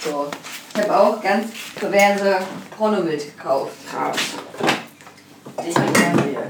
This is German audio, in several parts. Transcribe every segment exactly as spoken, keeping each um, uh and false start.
So. Ich habe auch ganz perverse Pornomilch gekauft. Krass. Ich bin hier.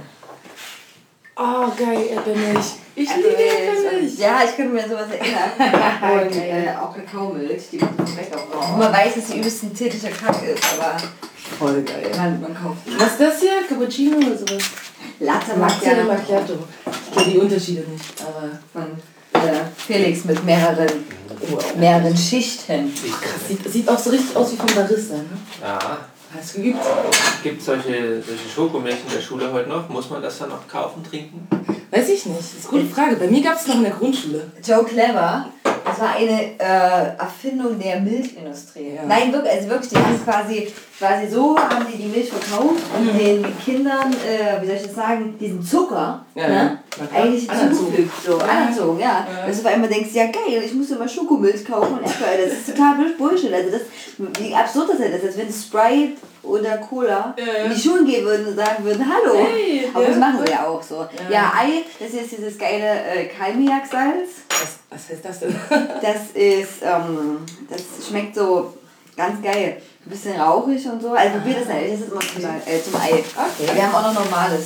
Oh, geil, Erdbeermilch. Ich Also, liebe Erdbeermilch. Ja, ich könnte mir an sowas erinnern. Und äh, auch Kakaomilch, die macht das weg auch noch. Man weiß, dass sie übelst ein täglicher Kack ist, aber voll geil. man, man kauft die. Was ist das hier? Cappuccino oder sowas? Latte Macchiato. Macchiato. Ich kenne die Unterschiede nicht, aber... Von äh, Felix mit mehreren, mehreren Schichten. Krass, sieht, sieht auch so richtig aus wie vom Barista, ne? Ja. Hast du geübt? Gibt es solche, solche Schokomilch in der Schule heute noch? Muss man das dann noch kaufen, trinken? Weiß ich nicht. Das ist eine gute Frage. Bei mir gab es noch in der Grundschule. Joe Clever, das war eine äh, Erfindung der Milchindustrie. Ja. Nein, wirklich, also wirklich, die haben es quasi, quasi so, haben die die Milch verkauft und mhm. den Kindern, äh, wie soll ich das sagen, diesen Zucker, ja, ne? Ja. Eigentlich zugefügt, so, ja. anerzogen, ja. ja. Dass du auf einmal denkst, ja geil, ich muss immer Schokomilch kaufen und Erdbeer, das ist total Bullshit. Also das, wie absurd das ist, als wenn Sprite oder Cola ja, ja. in die Schulen gehen würden und sagen würden, hallo. Hey, aber ja, das machen sie ja auch so. Ja, ja Ei, das ist dieses geile äh, Kalmiak-Salz. Was, was heißt das denn? Das ist, ähm, das schmeckt so ganz geil. Ein bisschen rauchig und so. Also probier das nicht, das ist immer zum, äh, zum Ei. Okay. Aber wir haben auch noch normales.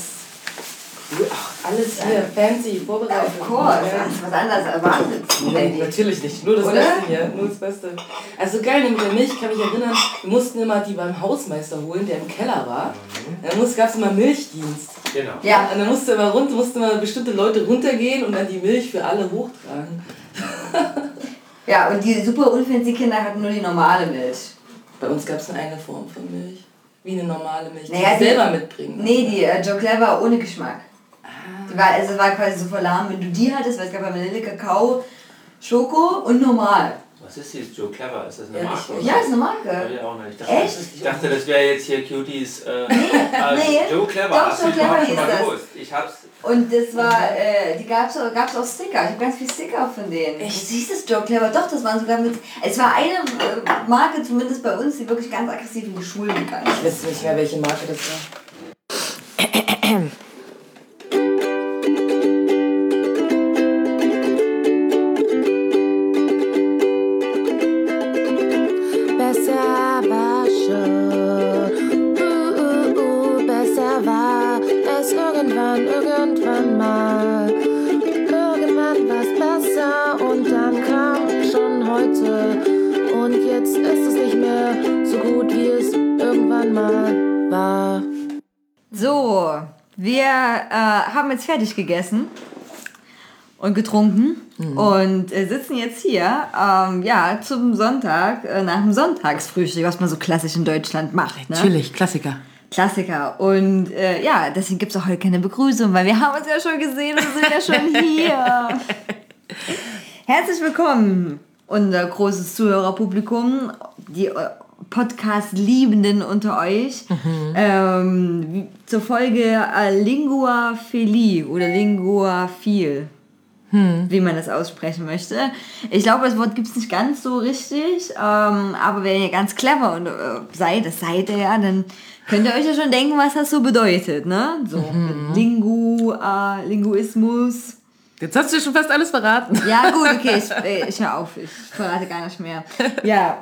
Ach, alles hier fancy, vorbereitet. Of course, ja. Was anderes erwartet. Nee, natürlich nicht, nur das Oder? Beste hier, nur das Beste. Also geil, mit der Milch, ich kann mich erinnern, wir mussten immer die beim Hausmeister holen, der im Keller war. Da gab es immer Milchdienst. Genau. Ja. Und dann musste immer, runter, mussten immer bestimmte Leute runtergehen und dann die Milch für alle hochtragen. Ja, und die super unfancy Kinder hatten nur die normale Milch. Bei uns gab es nur eine Form von Milch. Wie eine normale Milch, naja, die, die selber mitbringen. Nee, die äh, Joe Clever ohne Geschmack. Die war, also war quasi so verlahm, wenn du die hattest, weil es gab ja Vanille, Kakao, Schoko und normal. Was ist dieses Joe Clever? Ist das eine ja, Marke? Ja, ist eine Marke. Ich, auch nicht. Ich dachte, echt? Ich dachte, das wäre jetzt hier Cuties. Äh, nee, äh, nee. Joe Clever, Doch, hast Joe du Clever schon mal das. gewusst. Ich hab's. Und das war, äh, die gab's auch, gab's auch Sticker. Ich habe ganz viele Sticker von denen. Echt? Siehst du das Joe Clever? Doch, das waren sogar mit. Es war eine äh, Marke, zumindest bei uns, die wirklich ganz aggressiv in die Schulen gegangen ist. Ich weiß nicht mehr, welche Marke das war. Irgendwann, irgendwann mal, irgendwann war's besser und dann kam schon heute und jetzt ist es nicht mehr so gut, wie es irgendwann mal war. So, wir äh, haben jetzt fertig gegessen und getrunken mhm. und äh, sitzen jetzt hier ähm, ja, zum Sonntag, äh, nach dem Sonntagsfrühstück, was man so klassisch in Deutschland macht. Ne? Natürlich, Klassiker. Klassiker. Und äh, ja, deswegen gibt es auch heute keine Begrüßung, weil wir haben uns ja schon gesehen und sind ja schon hier. Herzlich willkommen, unser großes Zuhörerpublikum, die Podcast-Liebenden unter euch, mhm. ähm, zur Folge äh, Lingua Fili oder Lingua Fil. Hm. Wie man das aussprechen möchte. Ich glaube, das Wort gibt es nicht ganz so richtig, ähm, aber wenn ihr ganz clever und, äh, seid, das seid ihr ja, dann könnt ihr euch ja schon denken, was das so bedeutet, ne? So mhm. Lingu, äh, Linguismus. Jetzt hast du schon fast alles verraten. Ja gut, okay, ich, ich höre auf, ich verrate gar nicht mehr. Ja,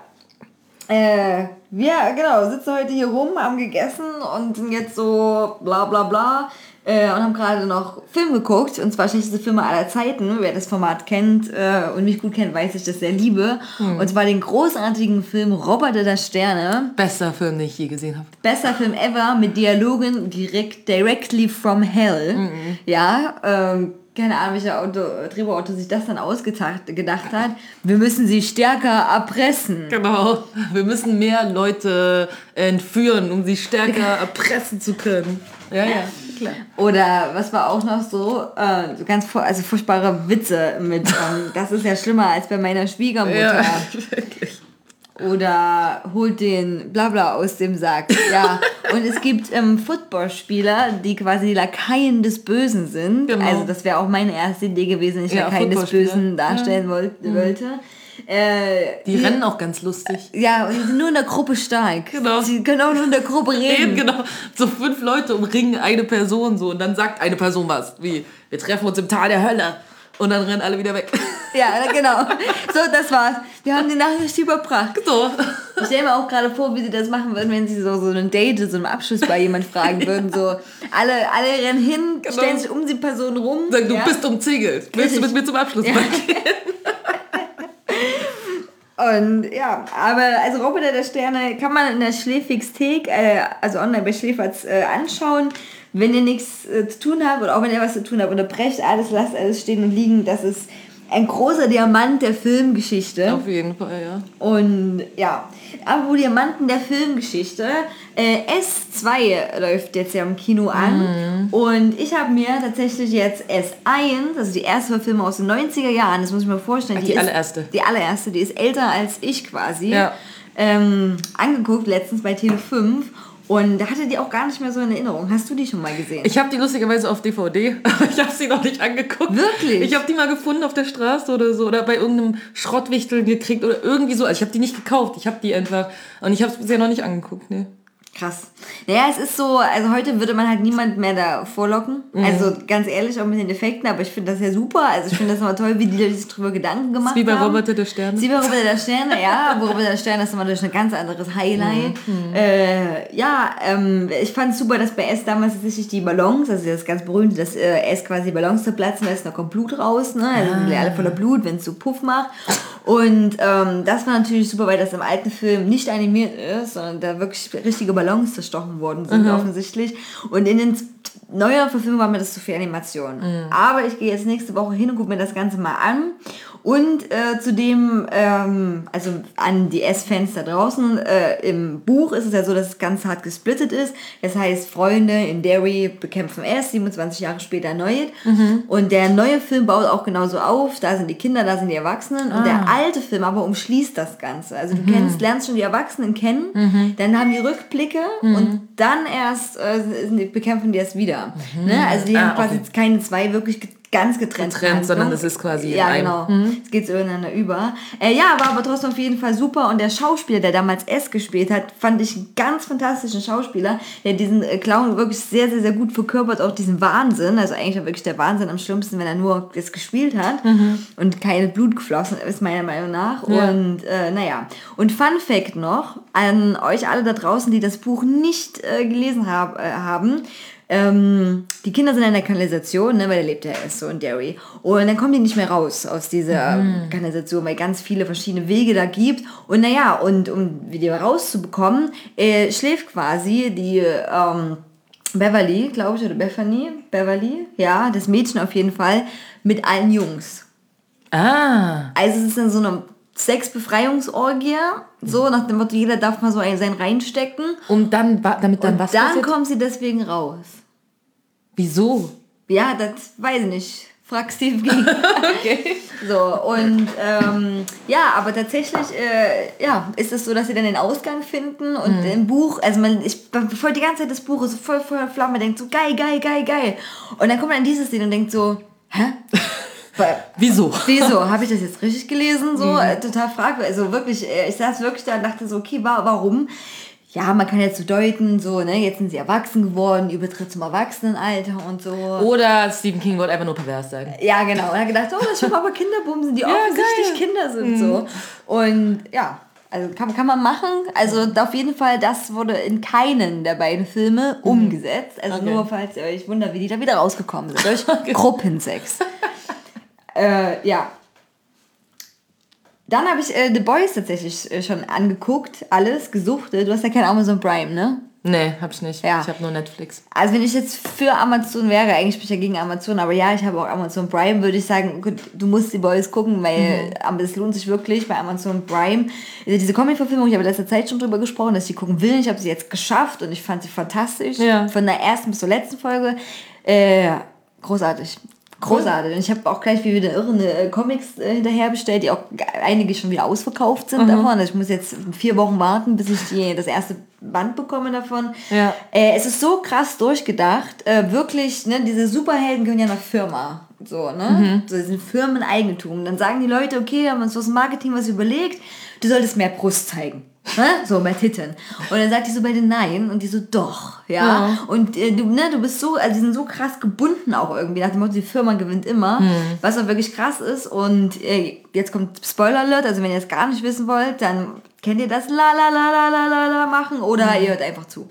äh, wir genau, sitzen heute hier rum, haben gegessen und sind jetzt so bla bla bla. Äh, und haben gerade noch Film geguckt, und zwar schlechteste Filme aller Zeiten. Wer das Format kennt äh, und mich gut kennt, weiß, dass ich das sehr liebe. Hm. Und zwar den großartigen Film Roboter der Sterne. Bester Film, den ich je gesehen habe. Bester Film ever, mit Dialogen direkt, directly from hell. Mhm. Ja, ähm, keine Ahnung, welcher Auto, Drehbuchautor sich das dann ausgedacht gedacht hat. Wir müssen sie stärker erpressen. Genau. Wir müssen mehr Leute entführen, um sie stärker erpressen zu können. Ja, ja, klar. Oder was war auch noch so, äh, so ganz also furchtbare Witze mit, ähm, das ist ja schlimmer als bei meiner Schwiegermutter. Ja, wirklich. Oder holt den Blabla aus dem Sack. Ja. Und es gibt ähm, Footballspieler, die quasi die Lakaien des Bösen sind. Genau. Also das wäre auch meine erste Idee gewesen, wenn ich ja, Lakaien des Bösen darstellen ja. wollte. Mhm. Äh, die, die rennen auch ganz lustig. Ja, und die sind nur in der Gruppe stark. Genau. Sie können auch nur in der Gruppe reden. reden. Genau. So fünf Leute umringen eine Person so und dann sagt eine Person was. Wie, wir treffen uns im Tal der Hölle. Und dann rennen alle wieder weg. Ja, genau. So, das war's. Wir haben die Nachricht überbracht. So. Ich stelle mir auch gerade vor, wie sie das machen würden, wenn sie so, so ein Date, so einen Abschluss bei jemand fragen würden. So, alle, alle rennen hin, genau. Stellen sich um die Person rum. Sagen, du ja. bist umzingelt. Willst du mit mir zum Abschluss ja. gehen? Und ja, aber also Roboter der Sterne kann man in der Schläfix-Thek, äh, also online bei Schläferz, äh, anschauen. Wenn ihr nichts äh, zu tun habt oder auch wenn ihr was zu tun habt, unterbrecht alles, lasst alles stehen und liegen. Das ist ein großer Diamant der Filmgeschichte. Auf jeden Fall, ja. Und ja, apropos Diamanten der Filmgeschichte, äh, S zwei läuft jetzt ja im Kino an. Mhm. Und ich habe mir tatsächlich jetzt S eins, also die erste Verfilmung aus den neunziger Jahren, das muss ich mir vorstellen. Ach, die die ist, allererste. Die allererste, die ist älter als ich quasi. Ja. Ähm, angeguckt, letztens bei Tele fünf. Und da hatte die auch gar nicht mehr so in Erinnerung. Hast du die schon mal gesehen? Ich habe die lustigerweise auf D V D, aber ich habe sie noch nicht angeguckt. Wirklich? Ich habe die mal gefunden auf der Straße oder so oder bei irgendeinem Schrottwichtel gekriegt oder irgendwie so. Also ich habe die nicht gekauft, ich habe die einfach und ich habe es bisher noch nicht angeguckt. Ne. Krass. Naja, es ist so, also heute würde man halt niemand mehr da vorlocken. Mhm. Also ganz ehrlich, auch mit den Effekten, aber ich finde das ja super. Also ich finde das immer toll, wie die Leute sich drüber Gedanken gemacht haben. Wie bei Roboter der Sterne. Wie bei Roboter der Sterne, ja. Roboter der Sterne ist immer natürlich ein ganz anderes Highlight. Mhm. Äh, ja, ähm, ich fand es super, dass bei S damals tatsächlich die Ballons, also das ganz berühmte, dass äh, S quasi die Ballons zerplatzen, da ist noch kommt Blut raus, ne? Also ah. sind alle voller Blut, wenn es so Puff macht. Und ähm, das war natürlich super, weil das im alten Film nicht animiert ist, sondern da wirklich richtige Ballons zerstochen worden sind, mhm. offensichtlich. Und in den neueren Verfilmungen war mir das zu viel Animation. Mhm. Aber ich gehe jetzt nächste Woche hin und gucke mir das Ganze mal an. Und äh, zudem, ähm, also an die S-Fans da draußen, äh, im Buch ist es ja so, dass es ganz hart gesplittet ist. Das heißt, Freunde in Derry bekämpfen S, siebenundzwanzig Jahre später erneut. Mhm. Und der neue Film baut auch genauso auf. Da sind die Kinder, da sind die Erwachsenen. Ah. Und der alte Film aber umschließt das Ganze. Also du mhm. kennst, lernst schon die Erwachsenen kennen, mhm. dann haben die Rückblicke mhm. und dann erst äh, bekämpfen die es wieder. Mhm. Ne? Also die ah, haben quasi okay. keine zwei wirklich ganz getrennt, getrennt sondern es ist quasi ja ein. Genau, mhm. es geht so ineinander über. Äh, ja, war aber trotzdem auf jeden Fall super und der Schauspieler, der damals S gespielt hat, fand ich einen ganz fantastischen Schauspieler, der diesen äh, Clown wirklich sehr, sehr, sehr gut verkörpert, auch diesen Wahnsinn, also eigentlich war wirklich der Wahnsinn am schlimmsten, wenn er nur das gespielt hat mhm. und keine Blut geflossen ist, meiner Meinung nach. Ja. Und äh, naja, und Fun Fact noch, an euch alle da draußen, die das Buch nicht äh, gelesen hab, äh, haben, Ähm, die Kinder sind in der Kanalisation, ne, weil der lebt ja erst so in Derry. Und dann kommen die nicht mehr raus aus dieser mhm. Kanalisation, weil ganz viele verschiedene Wege da gibt. Und naja, und um die rauszubekommen, äh, schläft quasi die ähm, Beverly, glaube ich, oder Bethany, Beverly, ja, das Mädchen auf jeden Fall, mit allen Jungs. Ah. Also es ist dann so eine Sexbefreiungsorgie, so nach dem Motto, jeder darf mal so einen sein reinstecken. Und dann, damit dann und was dann passiert? kommen sie deswegen raus. Wieso? Ja, das weiß ich nicht. Frag Steve King. Okay. So, und ähm, ja, aber tatsächlich äh, ja, ist es so, dass sie dann den Ausgang finden und mhm. im Buch, also man, ich verfolge die ganze Zeit das Buch, ist voll voll Flamme, denkt so, geil, geil, geil, geil. Und dann kommt man in dieses Szene und denkt so, hä? Wieso? Wieso? Habe ich das jetzt richtig gelesen? So, mhm. äh, total fragwürdig. Also wirklich, äh, ich saß wirklich da und dachte so, okay, warum? Ja, man kann jetzt so deuten, so, ne, jetzt sind sie erwachsen geworden, Übertritt zum Erwachsenenalter und so. Oder Stephen King wollte einfach nur pervers sein. Ja, genau. Und er hat gedacht, oh, das schon aber Kinderbumsen, die ja, offensichtlich geil. Kinder sind, mhm. so. Und ja, also kann, kann man machen. Also auf jeden Fall, das wurde in keinen der beiden Filme mhm. umgesetzt. Also okay. nur, falls ihr euch wundert, wie die da wieder rausgekommen sind. Durch okay. Gruppensex. äh, ja. Dann habe ich äh, The Boys tatsächlich äh, schon angeguckt, alles, gesuchtet. Du hast ja kein Amazon Prime, ne? Nee, hab ich nicht. Ja. Ich habe nur Netflix. Also wenn ich jetzt für Amazon wäre, eigentlich bin ich ja gegen Amazon, aber ja, ich habe auch Amazon Prime, würde ich sagen, gut, du musst The Boys gucken, weil mhm. es lohnt sich wirklich bei Amazon Prime. Diese Comic-Verfilmung, ich habe in letzter Zeit schon drüber gesprochen, dass ich die gucken will. Ich habe sie jetzt geschafft und ich fand sie fantastisch. Ja. Von der ersten bis zur letzten Folge. Äh, großartig. Großartig. Und ich habe auch gleich wie wieder irre Comics äh, hinterher bestellt, die auch einige schon wieder ausverkauft sind mhm. davon. Also ich muss jetzt vier Wochen warten, bis ich die, das erste Band bekomme davon. Ja. Äh, es ist so krass durchgedacht. Äh, wirklich, ne, diese Superhelden gehören ja einer Firma. So, ne? Mhm. So, das sind Firmeneigentum. Dann sagen die Leute, okay, wir haben uns was Marketing was überlegt, du solltest mehr Brust zeigen. ne? So, mehr Titten. Und dann sagt die so beide nein und die so, doch, ja. Ja. Und äh, du, ne, du bist so, also die sind so krass gebunden auch irgendwie, nach dem Motto, die Firma gewinnt immer, hm. was auch wirklich krass ist. Und äh, jetzt kommt Spoiler Alert, also wenn ihr es gar nicht wissen wollt, dann kennt ihr das la la la la la la la machen oder hm. ihr hört einfach zu.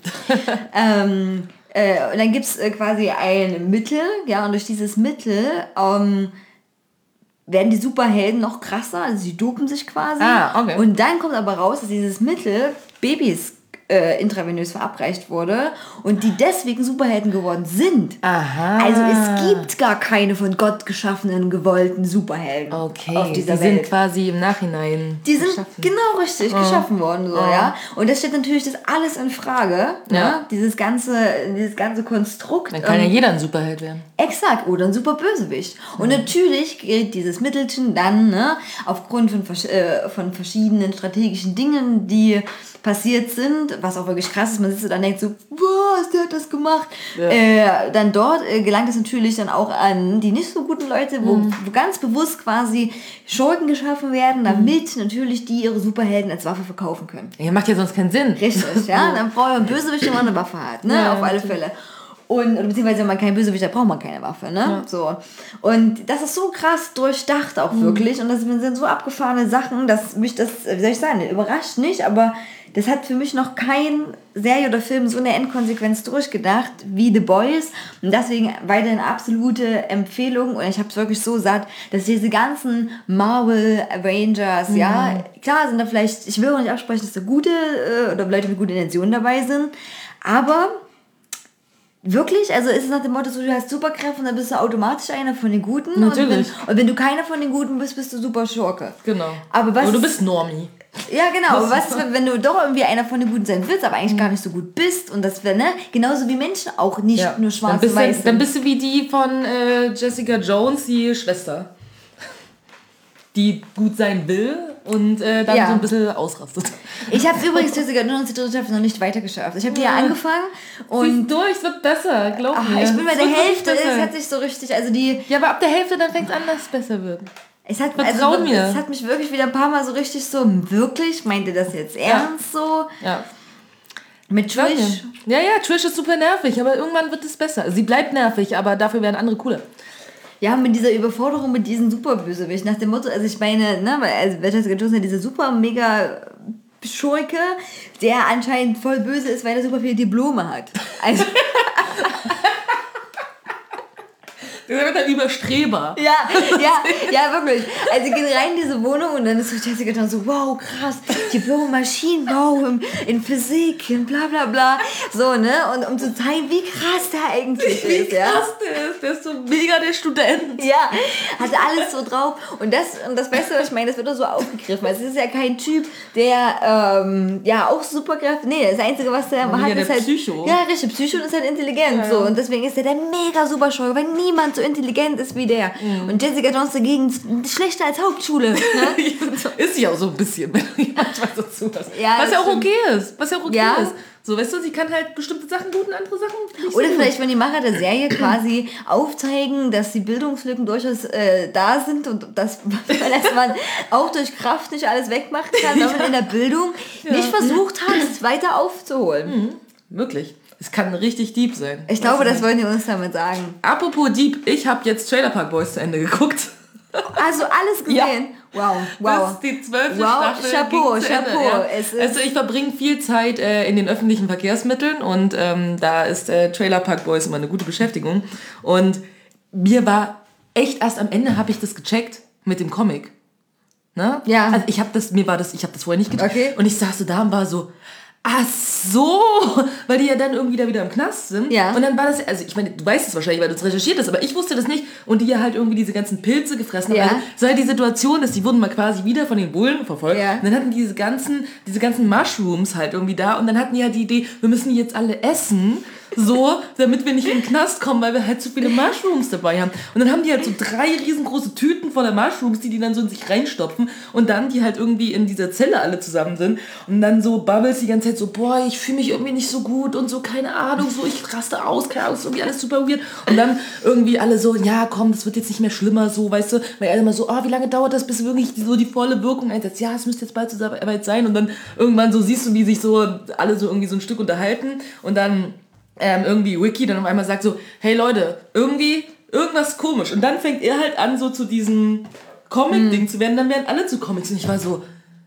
ähm, äh, und dann gibt es äh, quasi ein Mittel, ja, und durch dieses Mittel ähm, werden die Superhelden noch krasser, also sie dopen sich quasi. Ah, okay. Und dann kommt aber raus, dass dieses Mittel Babys äh, intravenös verabreicht wurde und die deswegen Superhelden geworden sind. Aha. Also es gibt gar keine von Gott geschaffenen, gewollten Superhelden okay. auf dieser die Welt. Die sind quasi im Nachhinein Die sind geschaffen. genau richtig oh. geschaffen worden. So, oh. ja? Und das stellt natürlich das alles in Frage. Ja. Ne? Dieses, ganze, dieses ganze Konstrukt. Dann kann ähm, ja jeder ein Superheld werden. Exakt, oder ein super Bösewicht. Und mhm. natürlich gilt dieses Mittelchen dann, ne, aufgrund von, äh, von verschiedenen strategischen Dingen, die passiert sind, was auch wirklich krass ist, man sitzt und dann denkt so, was, der hat das gemacht. Ja. Äh, dann dort äh, gelangt es natürlich dann auch an die nicht so guten Leute, wo, mhm. wo ganz bewusst quasi Schurken geschaffen werden, damit mhm. natürlich die ihre Superhelden als Waffe verkaufen können. Ja, macht ja sonst keinen Sinn. Richtig, ja, dann braucht man einen Bösewicht, wenn man eine Waffe hat, ne, ja, auf alle Fälle. Und, beziehungsweise wenn man kein Bösewicht hat, braucht man keine Waffe, ne? Ja. So. Und das ist so krass durchdacht auch mhm. wirklich. Und das sind so abgefahrene Sachen, dass mich das, wie soll ich sagen, überrascht nicht, aber das hat für mich noch kein Serie oder Film so eine Endkonsequenz durchgedacht wie The Boys. Und deswegen weiterhin absolute Empfehlung. Und ich habe es wirklich so satt, dass diese ganzen Marvel, Avengers, mhm. ja, klar sind da vielleicht, ich will auch nicht absprechen, dass da gute äh, oder Leute mit guten Intentionen dabei sind, aber wirklich, also ist es nach dem Motto, du hast Superkräfte und dann bist du automatisch einer von den Guten. Natürlich. Und wenn, und wenn du keiner von den Guten bist, bist du super Schurke. Genau. Aber, was aber du bist Normie. Ja, genau. Aber was, wenn du doch irgendwie einer von den Guten sein willst, aber eigentlich gar nicht so gut bist und das wäre, ne, genauso wie Menschen auch nicht ja. nur schwarz und weiß sind. Dann bist du wie die von äh, Jessica Jones, die Schwester. Die gut sein will und äh, dann ja. so ein bisschen ausrastet. Ich habe übrigens Jessica Jones die dritte Staffel noch nicht weitergeschafft. Ich habe die ja angefangen und siehst durch, es wird besser, glaub ach, mir. Ich bin bei der Hälfte, es hat sich so richtig, also die... Ja, aber ab der Hälfte dann fängt es an, dass es besser wird. Es hat, also, mir. Es hat mich wirklich wieder ein paar Mal so richtig so, wirklich, meint ihr das jetzt ernst ja. so? Ja. Mit Trish? Ja, ja, Trish ist super nervig, aber irgendwann wird es besser. Sie bleibt nervig, aber dafür werden andere cooler. Ja, mit dieser Überforderung mit diesen Superbösewicht, nach dem Motto, also ich meine, ne, also Jessica Jones hat diese super mega Schurke, der anscheinend voll böse ist, weil er super viele Diplome hat. Also der wird ein Überstreber. Ja, ja, ja, wirklich. Also gehen rein in diese Wohnung und dann ist so Jessica dann so, wow, krass, Diplom Maschinenbau in, in Physik, in bla bla bla. So, ne? Und um zu zeigen, wie krass der eigentlich wie ist. Wie krass ja? der ist, der ist so mega der Student. Ja, hat alles so drauf. Und das, und das Beste, was ich meine, das wird doch so aufgegriffen. Also es ist ja kein Typ, der, ähm, ja, auch Superkräfte, nee, das Einzige, was der ja, hat, ja, ist halt... Psycho. Ja, richtig, Psycho ist halt intelligent. Ja, ja. So. Und deswegen ist der der mega super scheu, weil niemand so intelligent ist wie der. Mhm. Und Jessica Jones dagegen schlechter als Hauptschule. Ne? Ist sie auch so ein bisschen, wenn du manchmal so zuhörst. Ja, was ja auch okay ist. Was ja auch okay ja. ist. So, weißt du, sie kann halt bestimmte Sachen gut und andere Sachen nicht. Oder so vielleicht, wenn die Macher der Serie quasi aufzeigen, dass die Bildungslücken durchaus äh, da sind und dass, dass man auch durch Kraft nicht alles wegmachen kann, wenn man in der Bildung ja. nicht versucht hat, es weiter aufzuholen. Mhm. Möglich. Es kann richtig deep sein. Ich glaube, das wollen die uns damit sagen. Apropos deep, ich habe jetzt Trailer Park Boys zu Ende geguckt. Also alles gesehen? Ja. Wow, wow. Das ist die zwölfte wow, Staffel. Chapeau, Chapeau. Ja. Es also ich verbringe viel Zeit äh, in den öffentlichen Verkehrsmitteln und ähm, da ist äh, Trailer Park Boys immer eine gute Beschäftigung. Und mir war echt erst am Ende habe ich das gecheckt mit dem Comic. Ne? Ja. Also ich habe das, mir war das, ich habe das vorher nicht gecheckt. Okay. Und ich saß so da und war so, ach so, weil die ja dann irgendwie da wieder im Knast sind. Ja. Und dann war das, also ich meine, du weißt es wahrscheinlich, weil du es recherchiert hast, aber ich wusste das nicht. Und die ja halt irgendwie diese ganzen Pilze gefressen haben. Ja. Also, so halt die Situation, dass die wurden mal quasi wieder von den Bullen verfolgt. Ja. Und dann hatten die diese ganzen, diese ganzen Mushrooms halt irgendwie da. Und dann hatten die ja die Idee, wir müssen die jetzt alle essen. so, damit wir nicht in den Knast kommen, weil wir halt zu viele Mushrooms dabei haben. Und dann haben die halt so drei riesengroße Tüten voller Mushrooms, die die dann so in sich reinstopfen und dann die halt irgendwie in dieser Zelle alle zusammen sind und dann so Bubbles die ganze Zeit so, boah, ich fühle mich irgendwie nicht so gut und so, keine Ahnung, so, ich raste aus, keine Ahnung, ist irgendwie alles super weird. Und dann irgendwie alle so, ja, komm, das wird jetzt nicht mehr schlimmer, so, weißt du, weil er immer so, oh, wie lange dauert das, bis wirklich so die volle Wirkung einsetzt? Ja, es müsste jetzt bald soweit sein und dann irgendwann so siehst du, wie sich so alle so irgendwie so ein Stück unterhalten und dann Ähm, irgendwie Wiki dann auf einmal sagt so, hey Leute, irgendwie, irgendwas komisch. Und dann fängt er halt an, so zu diesem Comic-Ding mm. zu werden, dann werden alle zu Comics. Und ich war so,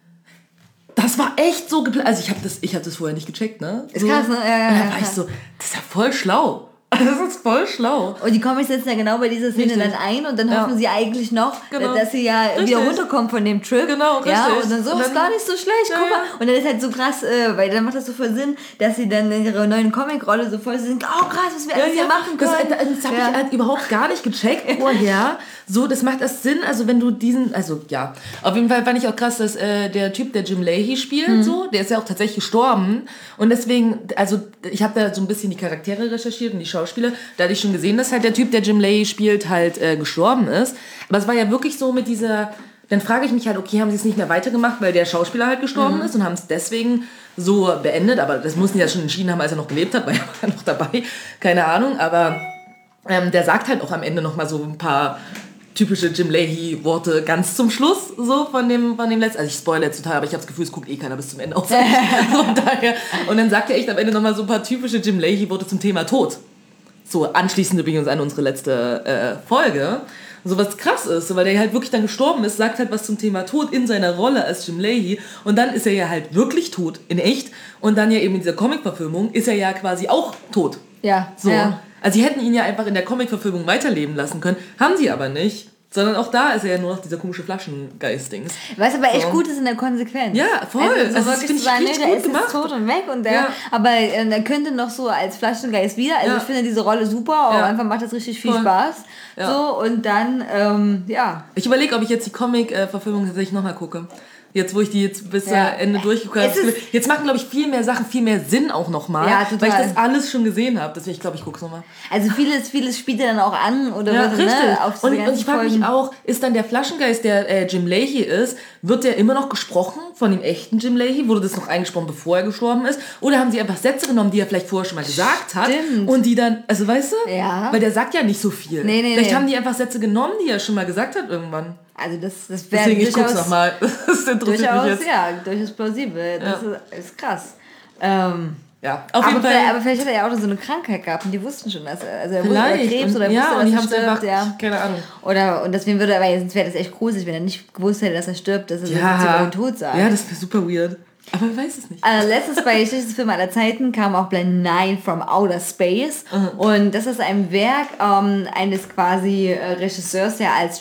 das war echt so geplant. Also ich habe das, ich hab das vorher nicht gecheckt, ne? Ist so. Krass, ne? Ja, ja, und dann ja, war ich so, das ist ja voll schlau. Das ist voll schlau. Und die Comics setzen ja genau bei dieser Szene richtig. Dann ein und dann ja. hoffen sie eigentlich noch, genau. dass sie ja richtig. wieder runterkommen von dem Trip. Genau, richtig. Ja, und dann so, und dann, ist gar nicht so schlecht, ja, guck mal. Und dann ist halt so krass, äh, weil dann macht das so voll Sinn, dass sie dann in ihrer neuen Comic-Rolle so voll sind, oh krass, was wir alles ja, hier ja. machen können. Das, das habe ja. ich halt überhaupt gar nicht gecheckt vorher. So, das macht erst Sinn, also wenn du diesen, also ja. Auf jeden Fall fand ich auch krass, dass äh, der Typ, der Jim Leahy spielt, mhm. so, der ist ja auch tatsächlich gestorben. Und deswegen, also ich habe da so ein bisschen die Charaktere recherchiert und die Schauspieler, da hatte ich schon gesehen, dass halt der Typ, der Jim Leahy spielt, halt äh, gestorben ist. Aber es war ja wirklich so mit dieser, dann frage ich mich halt, okay, haben sie es nicht mehr weitergemacht, weil der Schauspieler halt gestorben mhm. ist und haben es deswegen so beendet. Aber das mussten die ja schon entschieden haben, als er noch gelebt hat, weil er war ja noch dabei. Keine Ahnung, aber ähm, der sagt halt auch am Ende nochmal so ein paar typische Jim Leahy-Worte ganz zum Schluss so von dem, von dem letzten. Also ich spoilere jetzt total, aber ich habe das Gefühl, es guckt eh keiner bis zum Ende auf. Von daher. Und dann sagt er echt am Ende nochmal so ein paar typische Jim Leahy-Worte zum Thema Tod. So anschließend übrigens an unsere letzte äh, Folge. So was krass ist, so, weil der halt wirklich dann gestorben ist, sagt halt was zum Thema Tod in seiner Rolle als Jim Leahy und dann ist er ja halt wirklich tot, in echt. Und dann ja eben in dieser Comic-Verfilmung ist er ja quasi auch tot. Ja, so. Ja. Also sie hätten ihn ja einfach in der Comic-Verfilmung weiterleben lassen können. Haben sie aber nicht. Sondern auch da ist er ja nur noch dieser komische Flaschengeist-Dings. Was aber echt so. gut ist in der Konsequenz. Ja, voll. Also, so also das wirklich finde zu sagen, ich der gut ist gemacht. jetzt tot und weg. Und der, ja. Aber äh, er könnte noch so als Flaschengeist wieder. Also ja. ich finde diese Rolle super. Auch ja. einfach macht das richtig viel voll. Spaß. Ja. So, und dann, ähm, ja. Ich überlege, ob ich jetzt die Comic-Verfilmung tatsächlich nochmal gucke. Jetzt, wo ich die jetzt bis ja. Ende durchgeguckt habe. Jetzt machen, glaube ich, viel mehr Sachen, viel mehr Sinn auch nochmal. Ja, total. Weil ich das alles schon gesehen habe. Deswegen, ich glaube, ich gucke es nochmal. Also vieles, vieles spielt ja dann auch an. Oder ja, wird, richtig. Ne, auf und, und ich frage mich auch, ist dann der Flaschengeist, der äh, Jim Leahy ist, wird der immer noch gesprochen von dem echten Jim Leahy? Wurde das noch eingesprochen, bevor er gestorben ist? Oder haben sie einfach Sätze genommen, die er vielleicht vorher schon mal gesagt hat? Stimmt. Und die dann, also weißt du? Ja. Weil der sagt ja nicht so viel. Nee, nee, vielleicht nee. haben die einfach Sätze genommen, die er schon mal gesagt hat irgendwann. Also das, das wäre Deswegen, ich guck's nochmal. Das interessiert durchaus, mich jetzt. Ja, durchaus plausibel. Das ja. ist, ist krass. Ähm, ja, auf aber, jeden Fall. Vielleicht, aber vielleicht hat er ja auch noch so eine Krankheit gehabt und die wussten schon, dass er, also er wusste, oder Krebs und, oder ja, wusste, und dass er stirbt. Einfach, ja. Keine Ahnung. Oder, und deswegen würde er, weil sonst wäre das echt gruselig, wenn er nicht gewusst hätte, dass er stirbt, dass er ja. so tot sagt. Ja, das wäre super weird. Aber man weiß es nicht. Also letztens bei Schlechtesten Film aller Zeiten kam auch Plan neun from Outer Space. Mhm. Und das ist ein Werk ähm, eines quasi äh, Regisseurs, der als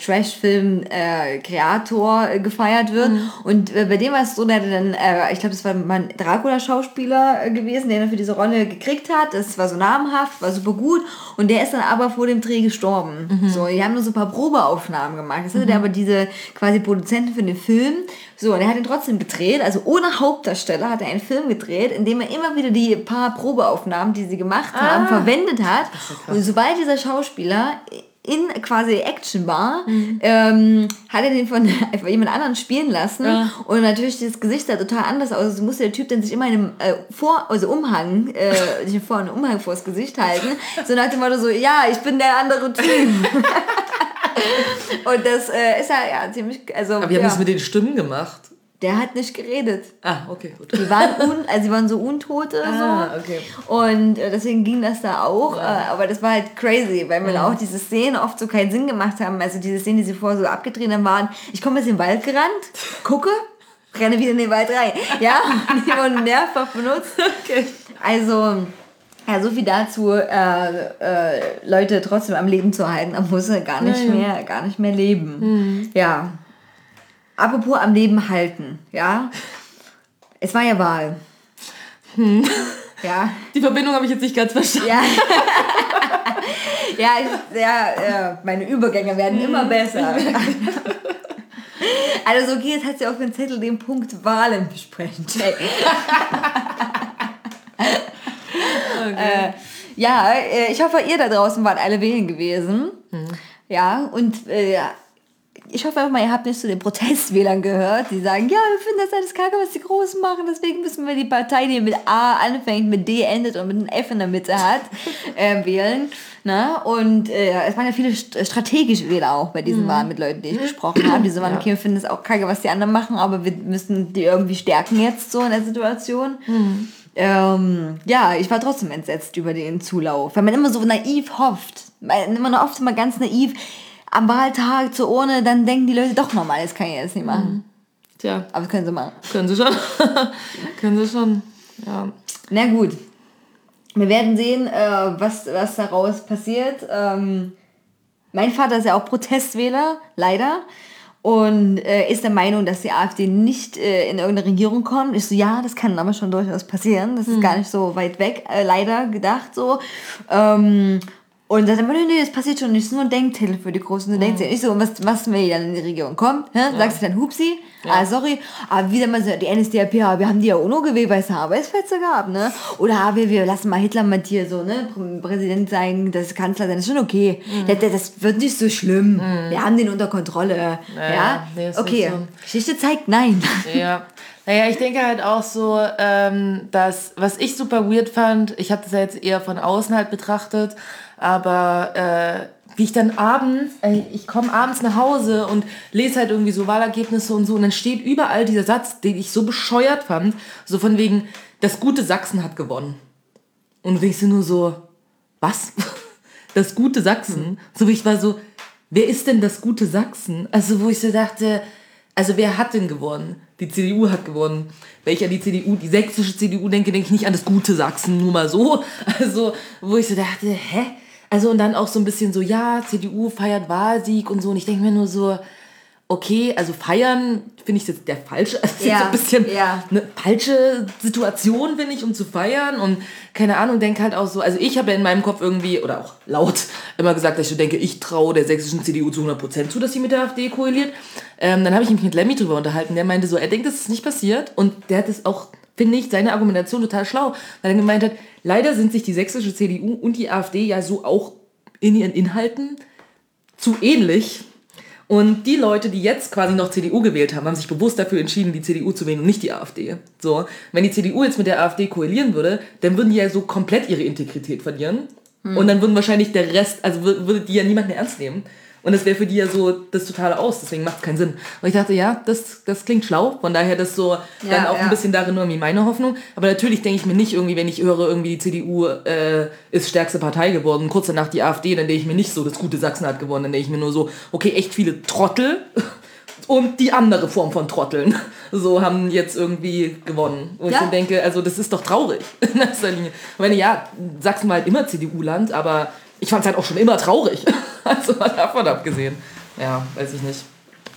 Trash-Film-Kreator äh, gefeiert wird. Mhm. Und äh, bei dem war es so, der hatte dann, äh, ich glaube, das war ein Dracula-Schauspieler äh, gewesen, der dann für diese Rolle gekriegt hat. Das war so namhaft, war super gut. Und der ist dann aber vor dem Dreh gestorben. Mhm. So, die haben nur so ein paar Probeaufnahmen gemacht. Das hatte mhm. der aber diese quasi Produzenten für den Film. So, und er hat ihn trotzdem gedreht, also ohne Hauptdarsteller hat er einen Film gedreht, in dem er immer wieder die paar Probeaufnahmen, die sie gemacht ah, haben, verwendet hat. Und sobald dieser Schauspieler in quasi Action war, mhm. ähm, hat er den von jemand anderen spielen lassen. Ja. Und natürlich das Gesicht sah total anders aus. Also musste der Typ dann sich immer in einem äh, vor, also Umhang, äh, sich vor einen Umhang vors Gesicht halten. So nach dem Motto so, ja, ich bin der andere Typ. Und das äh, ist ja, ja ziemlich, also... Aber wir haben ja. das mit den Stimmen gemacht. Der hat nicht geredet. Ah, okay, gut. Die waren, un, also die waren so Untote. Ah, so. okay. Und äh, deswegen ging das da auch. Ja. Äh, aber das war halt crazy, weil mir mhm. auch diese Szenen oft so keinen Sinn gemacht haben. Also diese Szenen, die sie vorher so abgedreht haben, waren, ich komme jetzt in den Wald gerannt, gucke, renne wieder in den Wald rein. Ja, die wurden mehrfach benutzt. Okay. Also... Ja, so viel dazu, äh, äh, Leute trotzdem am Leben zu halten, man muss gar nicht ja, ja. mehr, gar nicht mehr leben. Mhm. Ja. Apropos am Leben halten, ja. Es war ja Wahl. Hm. Ja. Die Verbindung habe ich jetzt nicht ganz verstanden. Ja, ja, ich, ja äh, meine Übergänge werden immer besser. Also okay, jetzt hat sie auf den Zettel den Punkt Wahlen besprechen. Okay. Äh, Ja, äh, ich hoffe, ihr da draußen wart alle wählen gewesen. Mhm. Ja, und äh, ich hoffe einfach mal, ihr habt nicht zu den Protestwählern gehört, die sagen, ja, wir finden das alles kacke, was die Großen machen, deswegen müssen wir die Partei, die mit A anfängt, mit D endet und mit einem F in der Mitte hat, äh, wählen. Na? Und äh, es waren ja viele strategische Wähler auch bei diesen mhm. Wahlen mit Leuten, die ich gesprochen habe. Die so waren, ja. okay, wir finden es auch kacke, was die anderen machen, aber wir müssen die irgendwie stärken jetzt so in der Situation. Mhm. Ähm, ja, ich war trotzdem entsetzt über den Zulauf, weil man immer so naiv hofft. Man immer oft immer ganz naiv, am Wahltag zur Urne, dann denken die Leute doch nochmal, das kann ich jetzt nicht machen. Tja. Aber das können sie machen. Können sie schon. können sie schon, ja. Na gut. Wir werden sehen, äh, was, was daraus passiert. Ähm, mein Vater ist ja auch Protestwähler, leider. Und äh, ist der Meinung, dass die AfD nicht äh, in irgendeine Regierung kommt. Ich so, ja, das kann aber schon durchaus passieren. Das ist mhm. gar nicht so weit weg, äh, leider gedacht so. Ähm, Und dann sagt er, nee, nee, das passiert schon nicht, es ist nur ein Denkzettel für die Großen. Du mhm. denkst ja nicht so, was, was wenn die dann in die Regierung kommt, hä? Ja. Sagst du dann, hupsi, ja. ah, sorry, aber wieder mal so, die N S D A P, wir haben die ja auch noch gewählt, weil es eine Arbeitsplätze gab, ne? Oder ah, wir, wir lassen mal Hitler mal hier so, ne, Präsident sein, das Kanzler sein, das ist schon okay. Mhm. Das, das wird nicht so schlimm, mhm. wir haben den unter Kontrolle, ja? ja? Nee, okay, so. Geschichte zeigt, nein. Ja. Naja, ich denke halt auch so, ähm, dass, was ich super weird fand, ich habe das ja jetzt eher von außen halt betrachtet, aber äh, wie ich dann abends, äh, ich komme abends nach Hause und lese halt irgendwie so Wahlergebnisse und so und dann steht überall dieser Satz, den ich so bescheuert fand, so von wegen, das gute Sachsen hat gewonnen. Und du denkst dir nur so, was? Das gute Sachsen? So wie ich war so, wer ist denn das gute Sachsen? Also wo ich so dachte, also wer hat denn gewonnen? Die C D U hat gewonnen. Wenn ich an die C D U, die sächsische C D U denke, denke ich nicht an das gute Sachsen, nur mal so. Also, wo ich so dachte, hä? Also, und dann auch so ein bisschen so, ja, C D U feiert Wahlsieg und so. Und ich denke mir nur so, okay, also feiern finde ich jetzt der falsche, also ja, jetzt so ein bisschen ja. eine falsche Situation, finde ich, um zu feiern. Und keine Ahnung, denke halt auch so, also ich habe ja in meinem Kopf irgendwie, oder auch laut, immer gesagt, dass ich so denke, ich traue der sächsischen C D U zu hundert Prozent zu, dass sie mit der AfD koaliert. Ähm, dann habe ich mich mit Lemmy drüber unterhalten, der meinte so, er denkt, das ist nicht passiert. Und der hat es auch, finde ich, seine Argumentation total schlau, weil er gemeint hat, leider sind sich die sächsische C D U und die AfD ja so auch in ihren Inhalten zu ähnlich. Und die Leute, die jetzt quasi noch C D U gewählt haben, haben sich bewusst dafür entschieden, die C D U zu wählen und nicht die AfD. So, wenn die C D U jetzt mit der AfD koalieren würde, dann würden die ja so komplett ihre Integrität verlieren. Hm. Und dann würden wahrscheinlich der Rest, also würde die ja niemand mehr ernst nehmen. Und das wäre für die ja so das totale Aus, deswegen macht es keinen Sinn. Und ich dachte, ja, das, das klingt schlau, von daher das so ja, dann auch ja. ein bisschen darin irgendwie meine Hoffnung. Aber natürlich denke ich mir nicht irgendwie, wenn ich höre, irgendwie die C D U äh, ist stärkste Partei geworden, kurz danach die AfD, dann denke ich mir nicht so, das gute Sachsen hat gewonnen, dann denke ich mir nur so, okay, echt viele Trottel und die andere Form von Trotteln so haben jetzt irgendwie gewonnen. Und ja. ich so denke, also das ist doch traurig in erster Linie. Ich meine, ja, Sachsen war halt immer C D U-Land, aber ich fand es halt auch schon immer traurig. Also davon abgesehen. Ja, weiß ich nicht.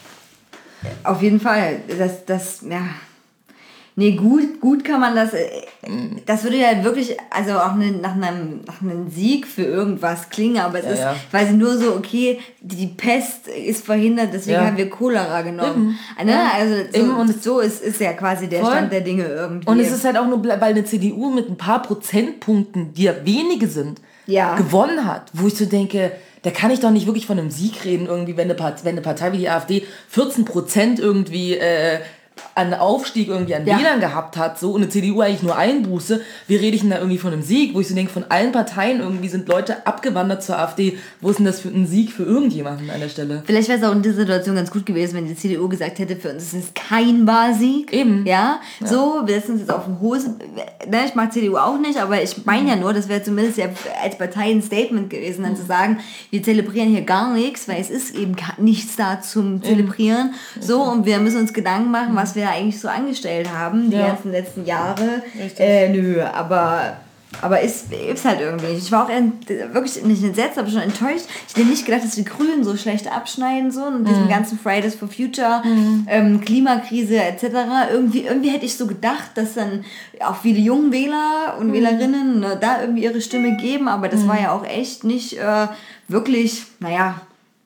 Auf jeden Fall. Das, das, ja. Nee, gut, gut kann man das. Das würde ja wirklich, also auch ne, nach, einem, nach einem Sieg für irgendwas klingen, aber es ja, ist ja. quasi nur so, okay, die Pest ist verhindert, deswegen ja. haben wir Cholera genommen. Ne? Ja. Also so, und so ist, ist ja quasi der voll. Stand der Dinge irgendwie. Und es ist halt auch nur, weil eine C D U mit ein paar Prozentpunkten, die ja wenige sind, ja. gewonnen hat, wo ich so denke, da kann ich doch nicht wirklich von einem Sieg reden, irgendwie, wenn eine Partei, wenn eine Partei wie die AfD vierzehn Prozent irgendwie äh, an Aufstieg irgendwie an ja. Wählern gehabt hat, so, und eine C D U eigentlich nur Einbuße, wie rede ich denn da irgendwie von einem Sieg, wo ich so denke, von allen Parteien irgendwie sind Leute abgewandert zur AfD, wo ist denn das für ein Sieg für irgendjemanden an der Stelle? Vielleicht wäre es auch in dieser Situation ganz gut gewesen, wenn die C D U gesagt hätte, für uns ist es kein Wahlsieg. Eben. Ja, ja. So, wir setzen uns jetzt auf den Hosen, ne, ich mag C D U auch nicht, aber ich meine ja nur, das wäre zumindest ja als Partei ein Statement gewesen, dann mhm. zu sagen, wir zelebrieren hier gar nichts, weil es ist eben nichts da zum Zelebrieren, mhm. so, und wir müssen uns Gedanken machen, was wir eigentlich so angestellt haben, die ja. ganzen letzten Jahre. Äh, nö, aber, aber ist, ist halt irgendwie nicht. Ich war auch eher, wirklich nicht entsetzt, aber schon enttäuscht. Ich hätte nicht gedacht, dass die Grünen so schlecht abschneiden so und mhm. diesem ganzen Fridays for Future, mhm. ähm, Klimakrise et cetera. Irgendwie, irgendwie hätte ich so gedacht, dass dann auch viele Jungwähler und mhm. Wählerinnen ne, da irgendwie ihre Stimme geben, aber das mhm. war ja auch echt nicht äh, wirklich, naja,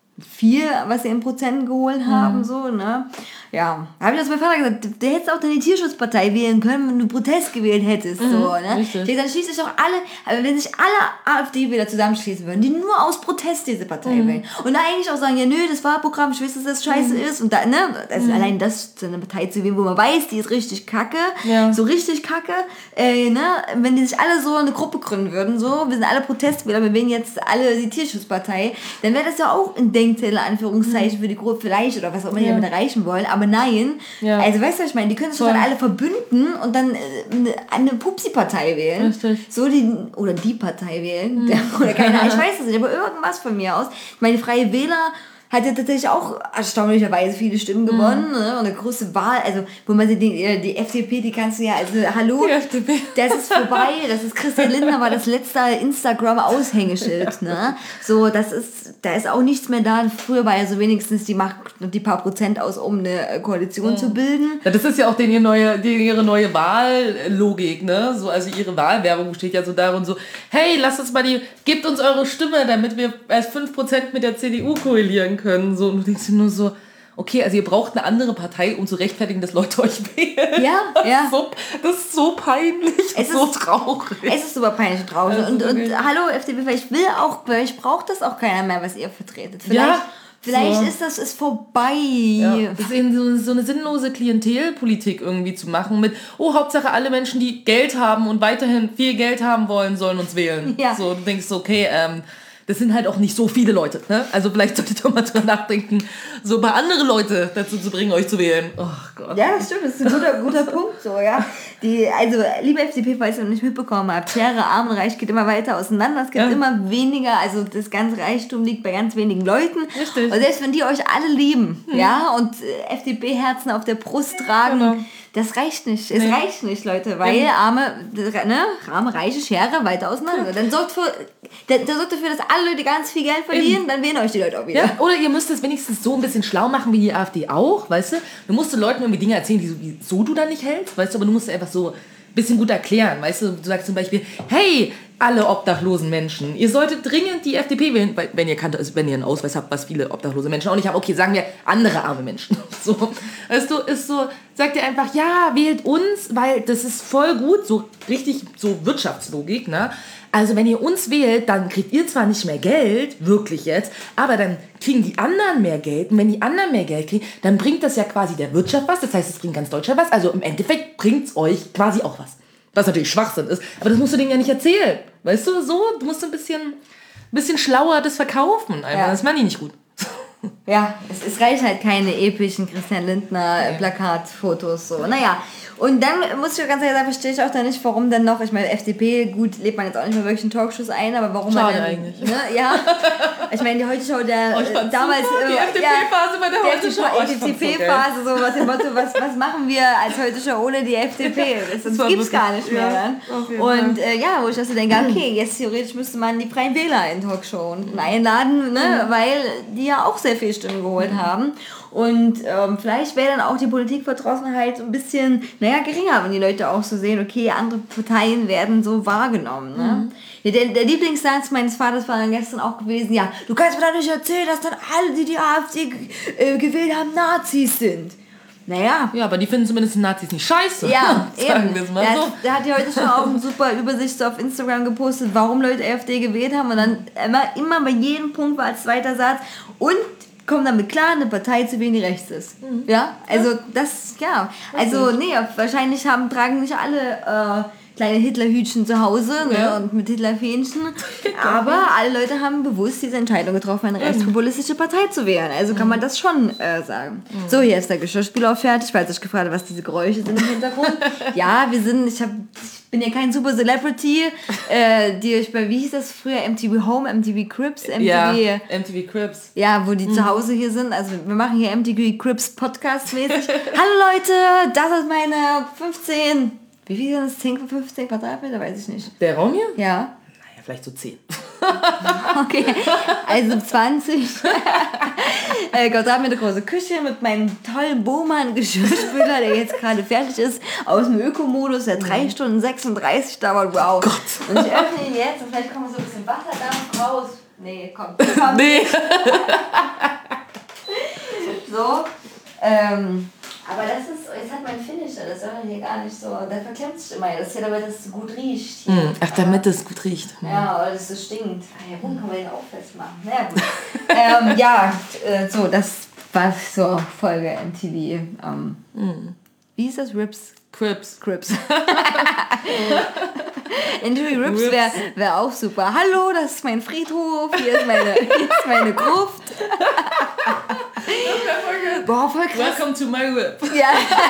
viel, was sie in Prozent geholt haben, Mhm. so, ne? Ja, da habe ich das meinem Vater gesagt, der hättest auch deine Tierschutzpartei wählen können, wenn du Protest gewählt hättest, so, ne? richtig. Ich, dann schließt sich auch alle, also wenn sich alle AfD-Wähler zusammenschließen würden, die nur aus Protest diese Partei Mhm. wählen und da eigentlich auch sagen, ja, nö, das Wahlprogramm, ich weiß, dass das scheiße ist und da, ne? Also Mhm. allein das, so eine Partei zu wählen, wo man weiß, die ist richtig kacke, Ja. so richtig kacke, äh, ne? Wenn die sich alle so eine Gruppe gründen würden, so, wir sind alle Protestwähler, wir wählen jetzt alle die Tierschutzpartei, dann wäre das ja auch ein Denkzettel, Anführungszeichen, für die Gruppe vielleicht oder was auch immer die Ja. damit erreichen wollen, aber nein, Ja. also weißt du, was ich meine, die können sich doch Voll. dann alle verbünden und dann äh, eine, eine Pupsi-Partei wählen, Richtig. so die, oder die Partei wählen, oder keine Ahnung, ich weiß es nicht, aber irgendwas von mir aus. Ich meine, die Freie Wähler hat ja tatsächlich auch erstaunlicherweise viele Stimmen gewonnen, ne? Und eine große Wahl, also wo man sie die, die F D P, die kannst du ja, also hallo, Die F D P. das ist vorbei, das ist Christian Lindner, war das letzte Instagram-Aushängeschild, ne? So, das ist, da ist auch nichts mehr da. Früher war ja so wenigstens die Macht die paar Prozent aus, um eine Koalition zu bilden. Ja, das ist ja auch den, ihr neue, die, ihre neue Wahllogik, ne? So, also ihre Wahlwerbung steht ja so darin so, hey, lasst uns mal die, gebt uns eure Stimme, damit wir als fünf Prozent mit der C D U koalieren können. So, und du denkst dir nur so, okay, also ihr braucht eine andere Partei, um zu rechtfertigen, dass Leute euch wählen. Ja, das ja. Ist so, das ist so peinlich, Es so ist- traurig. Es ist super peinlich und traurig. Also und, und wirklich. hallo F D P, vielleicht will auch, vielleicht braucht das auch keiner mehr, was ihr vertretet. Vielleicht, Ja, vielleicht so. ist das ist vorbei. Ja, das ist eben so, so eine sinnlose Klientelpolitik irgendwie zu machen mit, oh, Hauptsache alle Menschen, die Geld haben und weiterhin viel Geld haben wollen, sollen uns wählen. Ja. So, du denkst so, okay, ähm, das sind halt auch nicht so viele Leute. Ne? Also vielleicht solltet ihr mal drüber nachdenken, so ein paar andere Leute dazu zu bringen, euch zu wählen. Oh Gott. Ja, das stimmt, das ist ein guter, guter Punkt, so, ja. Die, also, liebe F D P, falls ihr noch nicht mitbekommen habt, Schere, Arm und Reich geht immer weiter auseinander. Es gibt Ja. immer weniger, also das ganze Reichtum liegt bei ganz wenigen Leuten. Richtig. Und selbst wenn die euch alle lieben, ja, und äh, F D P-Herzen auf der Brust tragen, Genau. das reicht nicht. Es Nee. reicht nicht, Leute, weil Eben. arme, ne, arme, reiche Schere weiter auseinander. Dann sorgt, für, der, der sorgt dafür, dass alle Leute ganz viel Geld verdienen, dann wählen euch die Leute auch wieder. Ja, oder ihr müsst es wenigstens so ein bisschen schlau machen wie die AfD auch, weißt du? Du musst den Leuten irgendwie Dinge erzählen, die sowieso du da nicht hältst, weißt du, aber du musst einfach so ein bisschen gut erklären, weißt du? Du sagst zum Beispiel, hey, alle obdachlosen Menschen, ihr solltet dringend die F D P wählen, weil, wenn ihr kannte, also wenn ihr einen Ausweis habt, was viele obdachlose Menschen auch nicht haben, okay, sagen wir andere arme Menschen. So, weißt du, ist so, sagt ihr einfach, ja, wählt uns, weil das ist voll gut, so richtig, so Wirtschaftslogik, ne? Also wenn ihr uns wählt, dann kriegt ihr zwar nicht mehr Geld, wirklich jetzt, aber dann kriegen die anderen mehr Geld. Und wenn die anderen mehr Geld kriegen, dann bringt das ja quasi der Wirtschaft was. Das heißt, es bringt ganz Deutschland was. Also im Endeffekt bringt es euch quasi auch was. Was natürlich Schwachsinn ist. Aber das musst du denen ja nicht erzählen. Weißt du, so, du musst ein bisschen, ein bisschen schlauer das verkaufen. Einfach. Ja. Das machen die nicht gut. Ja, es, es reicht halt keine epischen Christian Lindner Plakatfotos so. Naja, und dann muss ich auch ganz ehrlich sagen, verstehe ich auch da nicht, warum dann noch, ich meine, F D P, gut, lebt man jetzt auch nicht mehr wirklich in Talkshows ein, aber warum Schade man dann, eigentlich. Ne, ja, ich meine, die Heute-Show, der Oh, ich äh, fand's damals... super, die äh, F D P-Phase bei der Heute-Show. Oh, ich Die fand's so F D P-Phase, so was dem Motto, was, was machen wir als Heute-Show ohne die F D P? Das, das war gibt's wirklich- gar nicht mehr ja, dann. auf jeden Und äh, ja, wo ich das so denke, okay, jetzt theoretisch müsste man die Freien Wähler in Talkshow einladen, ne, weil die ja auch sehr viele Stimmen geholt haben. Und ähm, vielleicht wäre dann auch die Politikverdrossenheit ein bisschen, naja, geringer, wenn die Leute auch so sehen, okay, andere Parteien werden so wahrgenommen. Ne? Ja, der, der Lieblingssatz meines Vaters war dann gestern auch gewesen, ja, du kannst mir doch nicht erzählen, dass dann alle, die die AfD äh, gewählt haben, Nazis sind. Naja, Ja, aber die finden zumindest Nazis nicht scheiße. ja, Sagen eben. wir es mal Der, so. der hat ja heute schon auch eine super Übersicht so auf Instagram gepostet, warum Leute AfD gewählt haben. Und dann immer, immer bei jedem Punkt war als zweiter Satz. Und kommen damit klar, eine Partei zu wählen, die rechts ist. Mhm. Ja, also das, ja. Also, nee, wahrscheinlich haben, tragen nicht alle äh, kleine Hitlerhütchen zu Hause, ne, Ja. und mit Hitlerfähnchen. Aber alle Leute haben bewusst diese Entscheidung getroffen, eine rechtspopulistische Partei zu wählen. Also kann man das schon äh, sagen. So, hier ist der Geschirrspüler auch fertig, falls ich gefragt habe, was diese Geräusche sind im Hintergrund. Ja, wir sind, ich, hab, ich bin ja kein super Celebrity, äh, die euch bei, wie hieß das früher, M T V Home, M T V Cribs, M T V... Ja, M T V Cribs. Ja, wo die zu Hause hier sind. Also wir machen hier M T V Cribs Podcast-mäßig. Hallo Leute, das ist meine fünfzehn... Wie viel sind das? zehn von fünfzehn Quadratmeter? Weiß ich nicht. Der Raum hier? Ja. Naja, vielleicht so zehn. Okay. Also zwanzig äh, Quadratmeter große Küche mit meinem tollen Bohmann-Geschirrspüler, der jetzt gerade fertig ist, aus dem Ökomodus, der drei Stunden sechsunddreißig dauert. Wow. Gott. Und ich öffne ihn jetzt und vielleicht kommt so ein bisschen Wasserdampf raus. Nee, komm. komm. Nee. So. Ähm, aber das ist, jetzt hat mein Finisher, das soll hier gar nicht so, der verklemmt sich immer. Das ist ja damit, dass es so gut riecht. Hier. Mm, ach, damit es gut riecht. Ja, oder dass es so stinkt. Ah, ja, warum kann man den auch festmachen? Naja, gut. ähm, ja, äh, so, das war so Folge M T V. Ähm, mm. Wie hieß das? Rips? Crips. Crips. M T V Rips wäre wär auch super. Hallo, das ist mein Friedhof, hier ist meine, hier ist meine Gruft. Boah, voll krass. Welcome to my whip. Ja.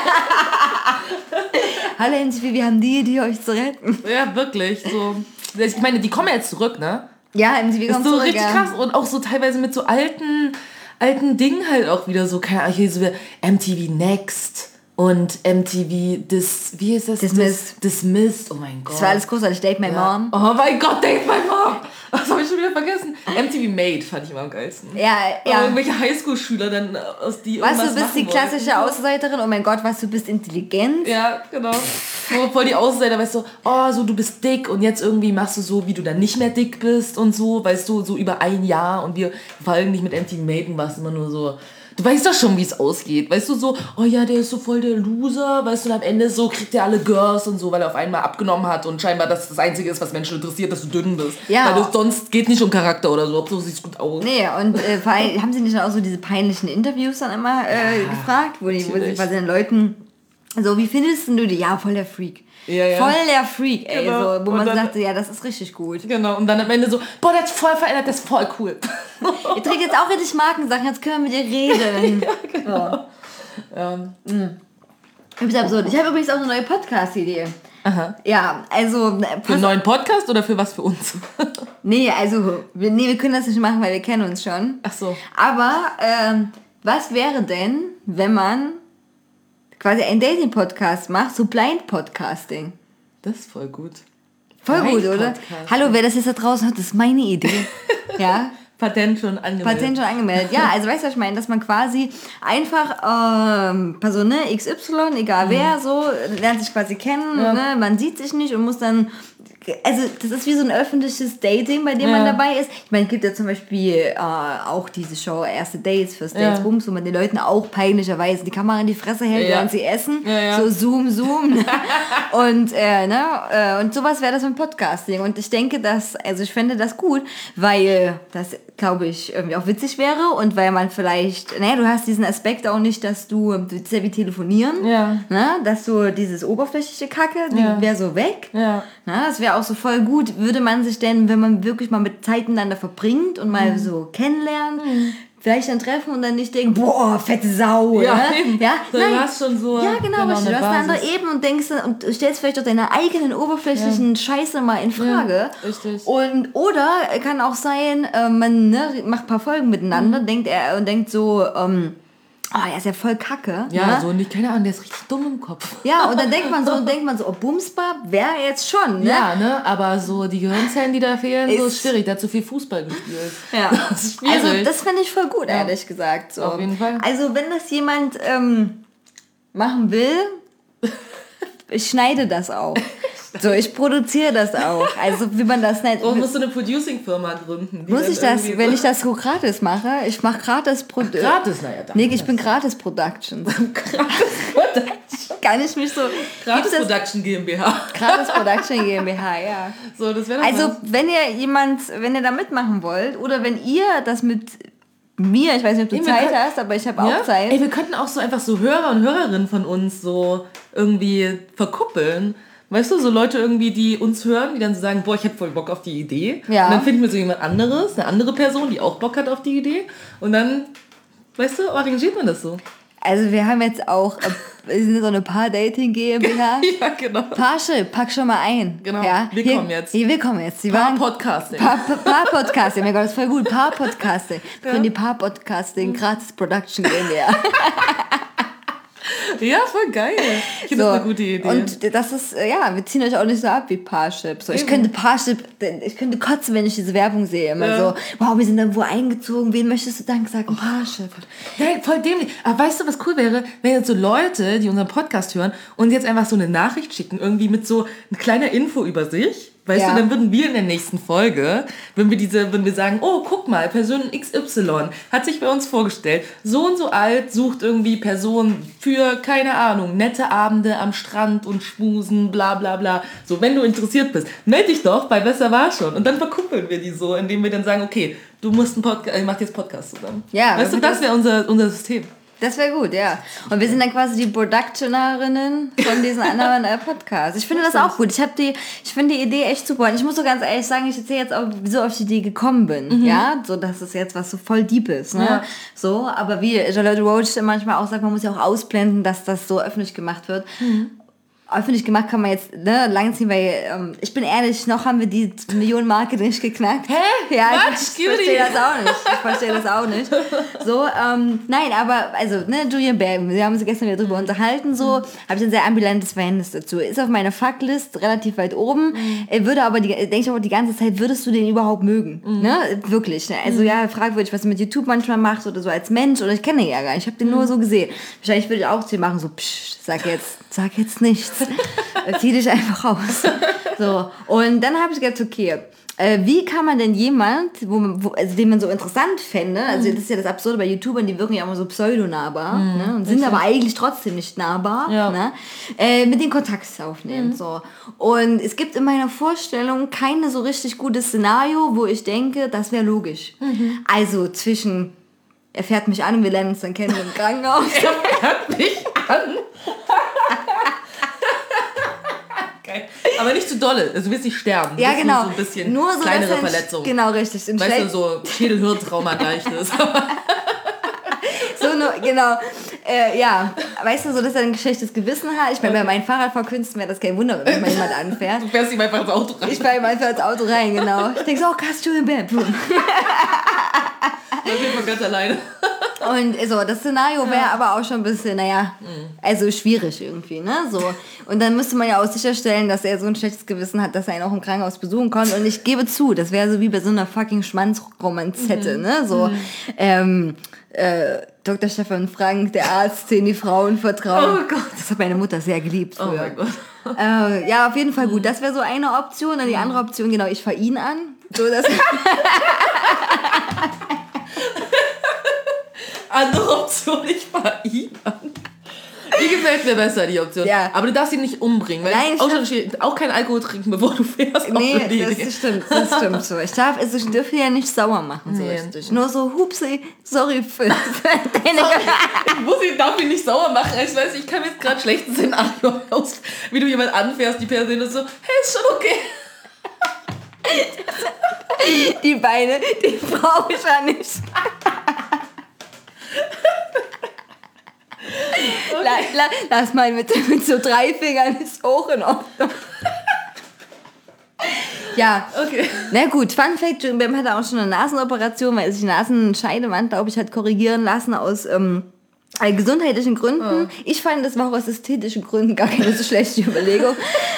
Hallo M T V, wir haben die Idee, euch zu retten. Ja, wirklich. So. Ich meine, die kommen ja jetzt zurück, ne? Ja, M T V kommt ist so zurück. richtig ja. krass und auch so teilweise mit so alten, alten Dingen halt auch wieder so. Keine Ahnung, hier so M T V Next. Und M T V, Dis, wie ist das? Dismissed. Dis, Dismissed, oh mein Gott. Das war alles großartig. Date My ja. Mom. Oh mein Gott, Date My Mom. Das habe ich schon wieder vergessen. M T V Made fand ich immer am geilsten. Ja, ja. Aber irgendwelche Highschool-Schüler dann aus die Was, irgendwas du bist die klassische wollten. Außenseiterin? Oh mein Gott, was, du bist intelligent? Ja, genau. So voll die Außenseiter, weißt du, oh, so du bist dick und jetzt irgendwie machst du so, wie du dann nicht mehr dick bist und so, weißt du, so über ein Jahr und wir folgen nicht mit M T V Made und warst immer nur so... Du weißt doch schon, wie es ausgeht. Weißt du, so, oh ja, der ist so voll der Loser. Weißt du, und am Ende so kriegt er alle Girls und so, weil er auf einmal abgenommen hat und scheinbar das das Einzige ist, was Menschen interessiert, dass du dünn bist. Ja. Weil du, sonst geht nicht um Charakter oder so. So sieht es gut aus. Nee, und äh, vor allem, haben sie nicht auch so diese peinlichen Interviews dann immer äh, Ja, gefragt, wo, die, wo sie natürlich. quasi den Leuten so, wie findest du die? Ja, voll der Freak. Ja, ja. Voll der Freak, ey. Genau. So, wo Und man dann- sagte, ja, das ist richtig gut. Genau, und dann am Ende so, boah, der ist voll verändert, der ist voll cool. Ihr trägt jetzt auch richtig Markensachen, jetzt können wir mit dir reden. ja, genau. ähm, Übrigens absurd. Ich habe übrigens auch eine neue Podcast-Idee. aha. Ja, also... Für Pass, einen neuen Podcast oder für was für uns? nee, also, wir, nee, wir können das nicht machen, weil wir kennen uns schon. Ach so. Aber, ähm, was wäre denn, wenn man quasi einen Dating-Podcast macht, so Blind-Podcasting? Das ist voll gut. Voll gut, oder? Blind-Podcasting. Hallo, wer das jetzt da draußen hat, das ist meine Idee. ja, Patent schon angemeldet. Patent schon angemeldet. Ja, also weißt du, was ich meine? Dass man quasi einfach ähm, Person ne, X Y, egal wer, so, lernt sich quasi kennen, Ja. ne? Man sieht sich nicht und muss dann... Also das ist wie so ein öffentliches Dating, bei dem Ja. man dabei ist. Ich meine, es gibt ja zum Beispiel äh, auch diese Show Erste Dates fürs Dates Ja. Bums, wo man den Leuten auch peinlicherweise die Kamera in die Fresse hält, Ja. während sie essen. Ja, ja. So Zoom, Zoom. und, äh, ne? äh, und sowas wäre das mit Podcasting. Und ich denke, dass, also ich fände das gut, weil das, glaube ich, irgendwie auch witzig wäre und weil man vielleicht, naja, du hast diesen Aspekt auch nicht, dass du, das ist ja wie telefonieren, Ja. ne? Dass du dieses oberflächliche Kacke, die Ja. wäre so weg. Ja. Na, das wäre auch so voll gut. Würde man sich denn, wenn man wirklich mal mit Zeit miteinander verbringt und mal so kennenlernt, vielleicht dann treffen und dann nicht denken, boah, fette Sau, Ja, ne? eben. Ja, So, du hast schon so- Ja, genau, genau, richtig. eine Du hast eine andere Basis. Ebene und denkst und stellst vielleicht auch deine eigenen oberflächlichen Scheiße mal in Frage. Ja, richtig. Und oder kann auch sein, äh, man ne, macht ein paar Folgen miteinander, Mhm. denkt er und denkt so, ähm, oh, er ist ja voll kacke. Ja, ne? so nicht, keine Ahnung, der ist richtig dumm im Kopf. Ja, und dann denkt man so, denkt man so, oh, Bumsbar wäre jetzt schon, ne? Ja, ne, aber so die Gehirnzellen, die da fehlen, so Ist- ist schwierig. Der hat zu viel Fußball gespielt. Ja. Das ist schwierig. Also das finde ich voll gut, Ja. ehrlich gesagt. So. Auf jeden Fall. Also wenn das jemand ähm, machen will, ich schneide das auch. So, ich produziere das auch. Also wie man das nennt. Oh, musst du eine Producing-Firma gründen? die Muss dann ich das, irgendwie wenn so- ich das so gratis mache? Ich mache gratis Produkte. Gratis, naja, dann. Nee, ich bin gratis Productions. Kann ich mich so... Gratis gibt's das- Production GmbH. Gratis Production GmbH, ja. So, das wäre doch Also, was. wenn ihr jemand, wenn ihr da mitmachen wollt oder wenn ihr das mit mir, ich weiß nicht, ob du Nee, wir Zeit können- hast, aber ich habe Ja? auch Zeit. Ey, wir könnten auch so einfach so Hörer und Hörerinnen von uns so irgendwie verkuppeln. Weißt du, so Leute irgendwie, die uns hören, die dann so sagen, boah, ich hätte voll Bock auf die Idee. Ja. Und dann finden wir so jemand anderes, eine andere Person, die auch Bock hat auf die Idee. Und dann, weißt du, arrangiert man das so. Also wir haben jetzt auch, äh, wir sind so eine Paar-Dating GmbH. Ja, genau. Parship, pack schon mal ein. Genau, Ja? wir Hier- kommen jetzt. Hier, wir kommen jetzt. Die Paar waren Podcasting. Paar, Paar Podcasting, mein Gott, das ist voll gut. Paar Podcasting. Wir können die Paar Podcasting, gratis Production GmbH. Ja, voll geil. Ich finde das eine gute Idee. Und das ist, äh, ja, wir ziehen euch auch nicht so ab wie Parship. So, ich könnte Parship, ich könnte kotzen, wenn ich diese Werbung sehe. Immer Ja. so, wow, wir sind irgendwo eingezogen, wen möchtest du danken sagen? Parship. Ja, voll dämlich. Aber weißt du, was cool wäre, wenn jetzt so Leute, die unseren Podcast hören und jetzt einfach so eine Nachricht schicken, irgendwie mit so einer kleiner Info über sich, Weißt Ja. du, dann würden wir in der nächsten Folge, wenn wir diese, wenn wir sagen, oh, guck mal, Person X Y hat sich bei uns vorgestellt, so und so alt, sucht irgendwie Person für, keine Ahnung, nette Abende am Strand und Schmusen, bla bla bla. So, wenn du interessiert bist, melde dich doch bei Besser war schon. Und dann verkuppeln wir die so, indem wir dann sagen, okay, du musst einen Podcast, ihr macht jetzt Podcast zusammen. Ja, weißt du, das wäre unser, unser System. Das wäre gut, ja. Und wir sind dann quasi die Productionerinnen von diesen anderen äh, Podcasts. Ich finde das auch gut. Ich habe die, ich finde die Idee echt super. Und ich muss so ganz ehrlich sagen, ich erzähle jetzt auch, wieso auf die Idee gekommen bin. Mhm. Ja, so dass es jetzt was so voll deep ist. Ne? Ja. So, aber wie Charlotte Roach manchmal auch sagt, man muss ja auch ausblenden, dass das so öffentlich gemacht wird. Mhm. Öffentlich gemacht kann man jetzt ne, lange ziehen, weil ähm, ich bin ehrlich, noch haben wir die Millionen-Marke nicht geknackt. Hä? Ja, Was? ich, ich verstehe das auch nicht. Ich verstehe das auch nicht. So, ähm, nein, aber, also, ne, Julian Bam, wir haben uns gestern wieder drüber unterhalten, so, mhm. habe ich ein sehr ambivalentes Verhältnis dazu. Ist auf meiner Fucklist relativ weit oben, mhm. würde aber, denke ich auch die ganze Zeit, würdest du den überhaupt mögen? Mhm. Ne? Wirklich. Ne? Also, mhm. ja, fragwürdig, was er mit YouTube manchmal macht oder so als Mensch, oder ich kenne ihn ja gar nicht, ich habe den mhm. nur so gesehen. Wahrscheinlich würde ich auch zu ihm machen, so, psch, sag jetzt, sag jetzt nichts. Zieh dich einfach raus. So. Und dann habe ich gedacht, okay, äh, wie kann man denn jemand, wo, wo, also den man so interessant fände, also das ist ja das Absurde bei YouTubern, die wirken ja immer so pseudonahbar, mhm, ne, und sind richtig. Aber eigentlich trotzdem nicht nahbar, ja. ne, äh, mit den Kontakt aufnehmen. Mhm. So. Und es gibt in meiner Vorstellung keine so richtig gutes Szenario, wo ich denke, das wäre logisch. Mhm. Also zwischen, er fährt mich an und wir lernen uns dann kennen im Krankenhaus. Er fährt mich an. Aber nicht zu dolle, also du willst nicht sterben. Ja, genau. Nur so ein bisschen nur so kleinere Verletzungen. Genau, richtig. Weißt du, so Schädelhirntrauma leichtes. So, nur, genau. Äh, ja, weißt du, so, dass er ein schlechtes Gewissen hat. Ich meine, bei meinen Fahrradverkünsten wäre das kein Wunder, wenn mich mal jemand anfährt. Du fährst ihm einfach ins Auto rein. Ich fahre ihm einfach ins Auto rein, genau. Ich denke so, oh, kannst du im Bett? Dann geht man ganz alleine. Und so, das Szenario wäre ja. aber auch schon ein bisschen, naja, also schwierig irgendwie, ne, so. Und dann müsste man ja auch sicherstellen, dass er so ein schlechtes Gewissen hat, dass er ihn auch im Krankenhaus besuchen kann. Und ich gebe zu, das wäre so wie bei so einer fucking Schmanzromanzette, mhm. ne, so, mhm. ähm, äh, Doktor Stefan Frank, der Arzt, den die Frauen vertrauen. Oh Gott. Das hat meine Mutter sehr geliebt früher. Oh mein Gott. Äh, ja, auf jeden Fall gut. Das wäre so eine Option. Und die andere Option, genau, ich fahre ihn an. So, dass andere Option, ich fahre ihn an. Die gefällt mir besser, die Option. Ja. Aber du darfst ihn nicht umbringen. Weil Nein, auch, schon, auch kein Alkohol trinken, bevor du fährst. Nee, das, das stimmt, das stimmt so. Ich darf, also ich dürfe ja nicht sauer machen, so nee. richtig. Nur so, hupsi, sorry für deine... Ich muss ihn, darf ihn nicht sauer machen. Ich weiß, ich kann mir jetzt gerade schlechten Szenario aus, wie du jemand anfährst, die Person ist so, hey, ist schon okay. Die Beine, die brauche ich ja nicht. Okay. La, la, lass mal mit, mit so drei Fingern ist hoch in Ordnung. Ja, okay. Na gut, Fun Fact, Julian Bam hatte auch schon eine Nasenoperation, weil er sich die Nasenscheidewand, glaube ich, hat korrigieren lassen aus ähm, gesundheitlichen Gründen. Oh. Ich fand, das war auch aus ästhetischen Gründen gar keine so schlechte Überlegung.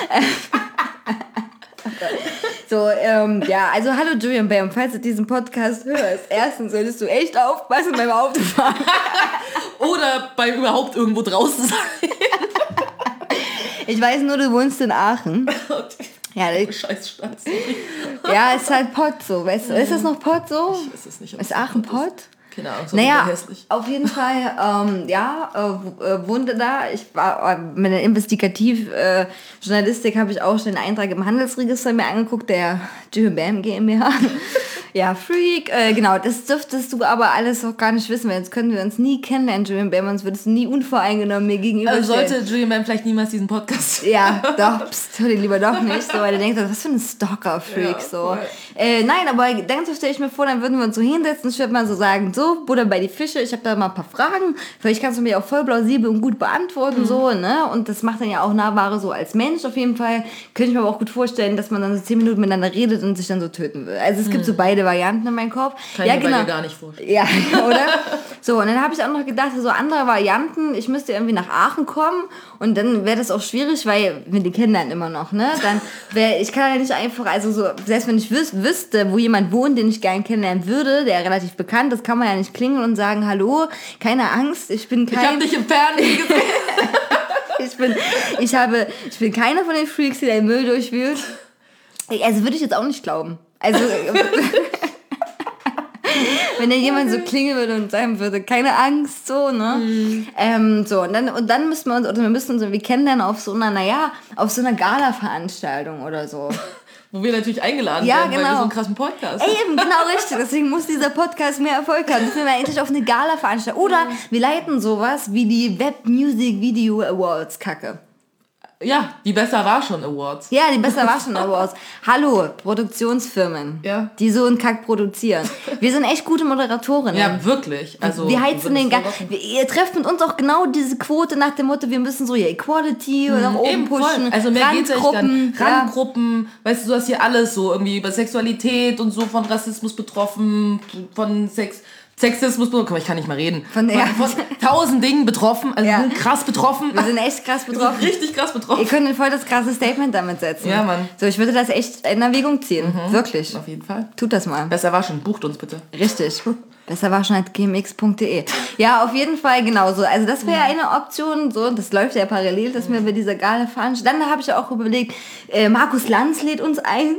So, ähm, ja, also hallo Julian Bam, falls du diesen Podcast hörst, erstens solltest du echt aufpassen beim Autofahren. Oder beim überhaupt irgendwo draußen sein. Ich weiß nur, du wohnst in Aachen. Ja, oh, scheiß Stadt. Ja, ist halt Pott so, weißt du. Ist das noch Pott so? Ich weiß es nicht. Ist Aachen Pott? Keine Ahnung, so naja, hässlich. Auf jeden Fall, ähm, ja, äh, wohnte da. Ich war äh, mit der Investigativ-Journalistik, äh, habe ich auch schon den Eintrag im Handelsregister mir angeguckt, der Julian Bam GmbH. Ja, Freak, äh, genau, das dürftest du aber alles auch gar nicht wissen, weil jetzt könnten wir uns nie kennenlernen, Julian Bam, sonst würdest du nie unvoreingenommen mir gegenüberstehen. Also sollte Julian Bam vielleicht niemals diesen Podcast Ja, doch, pst, hör den lieber doch nicht, so, weil der denkt, was für ein Stalker-Freak, ja, so. Äh, nein, aber dann stelle ich mir vor, dann würden wir uns so hinsetzen, ich würde mal so sagen, so, Buddha bei die Fische, ich habe da mal ein paar Fragen, vielleicht kannst du mir auch voll plausibel und gut beantworten, mhm. so, ne, und das macht dann ja auch Nahbare so als Mensch auf jeden Fall, könnte ich mir aber auch gut vorstellen, dass man dann so zehn Minuten miteinander redet und sich dann so töten will. Also es mhm. gibt so beide Varianten in meinem Kopf. Kann ja, ich mir genau. bei dir gar nicht vorstellen. Ja, oder? So, und dann habe ich auch noch gedacht, so andere Varianten, ich müsste irgendwie nach Aachen kommen und dann wäre das auch schwierig, weil wir die kennen dann immer noch, ne? Dann wäre, ich kann ja nicht einfach, also so, selbst wenn ich wüs- wüsste, wo jemand wohnt, den ich gerne kennenlernen würde, der relativ bekannt ist, kann man ja nicht klingeln und sagen, hallo, keine Angst, ich bin kein... Ich habe dich im Fernsehen gesehen. ich bin, ich habe, ich bin keiner von den Freaks, die den Müll durchwühlt. Also würde ich jetzt auch nicht glauben. Also... Wenn da jemand so klingeln würde und sagen würde, keine Angst, so, ne? Mhm. Ähm, so, und dann, und dann müssen wir uns, oder wir müssen uns irgendwie kennenlernen auf so einer, naja, auf so einer Gala-Veranstaltung oder so. Wo wir natürlich eingeladen ja, werden, genau. weil wir so einen krassen Podcast haben. Eben, genau richtig. Deswegen muss dieser Podcast mehr Erfolg haben. Müssen wir endlich auf eine Gala veranstalten. Oder wir leiten sowas wie die Web Music Video Awards Kacke. Ja, die Besser war schon Awards. Ja, die Besser war schon Awards. Hallo, Produktionsfirmen, ja. die so einen Kack produzieren. Wir sind echt gute Moderatorinnen. Ja, wirklich. Also, wir heizen den Gang. Ihr trefft mit uns auch genau diese Quote nach dem Motto, wir müssen so hier Equality oder nach oben pushen. Voll. Also mehr geht's eigentlich gar nicht. Randgruppen, ja. Weißt du, du hast hier alles so irgendwie über Sexualität und so, von Rassismus betroffen, von Sex... Sexismus, ich kann nicht mal reden. Von, ja. von, von tausend Dingen betroffen, also ja. sind krass betroffen. Wir sind echt krass betroffen. Wir sind richtig krass betroffen. Ihr könnt voll das krasse Statement damit setzen. Ja, Mann. So, ich würde das echt in Erwägung ziehen. Mhm. Wirklich. Auf jeden Fall. Tut das mal. Besser waschen, bucht uns bitte. Richtig. Besser waschen at g m x punkt d e. Ja, auf jeden Fall genauso. Also das wäre eine Option, so, das läuft ja parallel, dass wir bei dieser Gala fahren. Dann habe ich ja auch überlegt, äh, Markus Lanz lädt uns ein.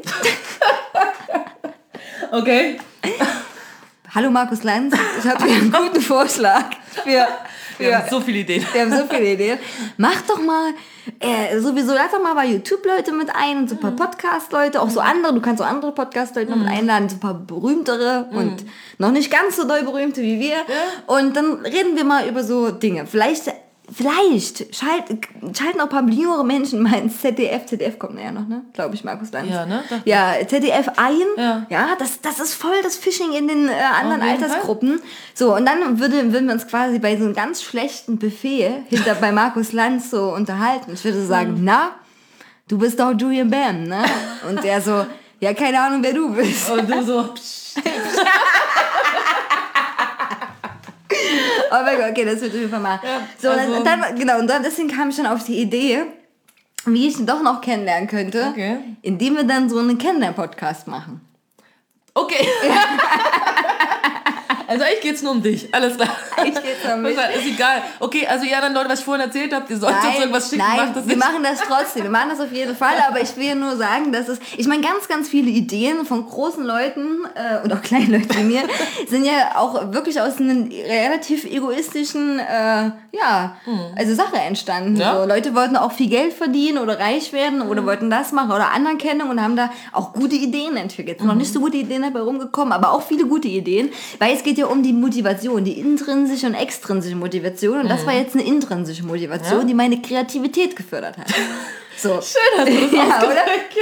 Okay. Hallo Markus Lanz, ich habe hier einen guten Vorschlag. Für, für, wir haben so viele Ideen. Wir haben so viele Ideen. Mach doch mal, äh, sowieso, lad doch mal bei YouTube Leute mit ein und so ein paar Podcast-Leute, auch so andere, du kannst auch andere Podcast-Leute noch mit einladen, so ein paar berühmtere und mm. noch nicht ganz so doll berühmte wie wir. Ja. Und dann reden wir mal über so Dinge. Vielleicht... Vielleicht schalt, schalten auch ein paar jüngere Menschen mal ins Z D F. Z D F kommt ja noch, ne? Glaube ich, Markus Lanz. Ja, ne? Ja, Z D F ein. Ja, ja das, das ist voll das Phishing in den äh, anderen Altersgruppen. Fall. So, und dann würde, würden wir uns quasi bei so einem ganz schlechten Buffet hinter bei Markus Lanz so unterhalten. Ich würde sagen, mhm. na, du bist doch Julian Bam, ne? Und der so, ja, keine Ahnung, wer du bist. Und du so, oh mein Gott, okay, das wird auf jeden Fall mal. Ja, so, also und dann, genau, und dann, deswegen kam ich dann auf die Idee, wie ich ihn doch noch kennenlernen könnte, okay. indem wir dann so einen Kennenlern-Podcast machen. Okay. Also eigentlich geht's nur um dich, alles klar. Eigentlich geht's nur um mich. Ist egal. Okay, also ja, dann Leute, was ich vorhin erzählt habe, ihr sollt nein, uns irgendwas schicken, nein, macht das wir nicht. machen das trotzdem, wir machen das auf jeden Fall, aber ich will nur sagen, dass es, ich meine, ganz, ganz viele Ideen von großen Leuten äh, und auch kleinen Leuten wie mir sind ja auch wirklich aus einer relativ egoistischen, äh, ja, hm. also Sache entstanden. Ja? So, Leute wollten auch viel Geld verdienen oder reich werden oder hm. wollten das machen oder Anerkennung und haben da auch gute Ideen entwickelt. Mhm. Noch nicht so gute Ideen dabei rumgekommen, aber auch viele gute Ideen, weil es geht ja um die Motivation. Die intrinsische und extrinsische Motivation. Und das mhm. war jetzt eine intrinsische Motivation, ja? die meine Kreativität gefördert hat. So. Schön, dass du das ja, oder?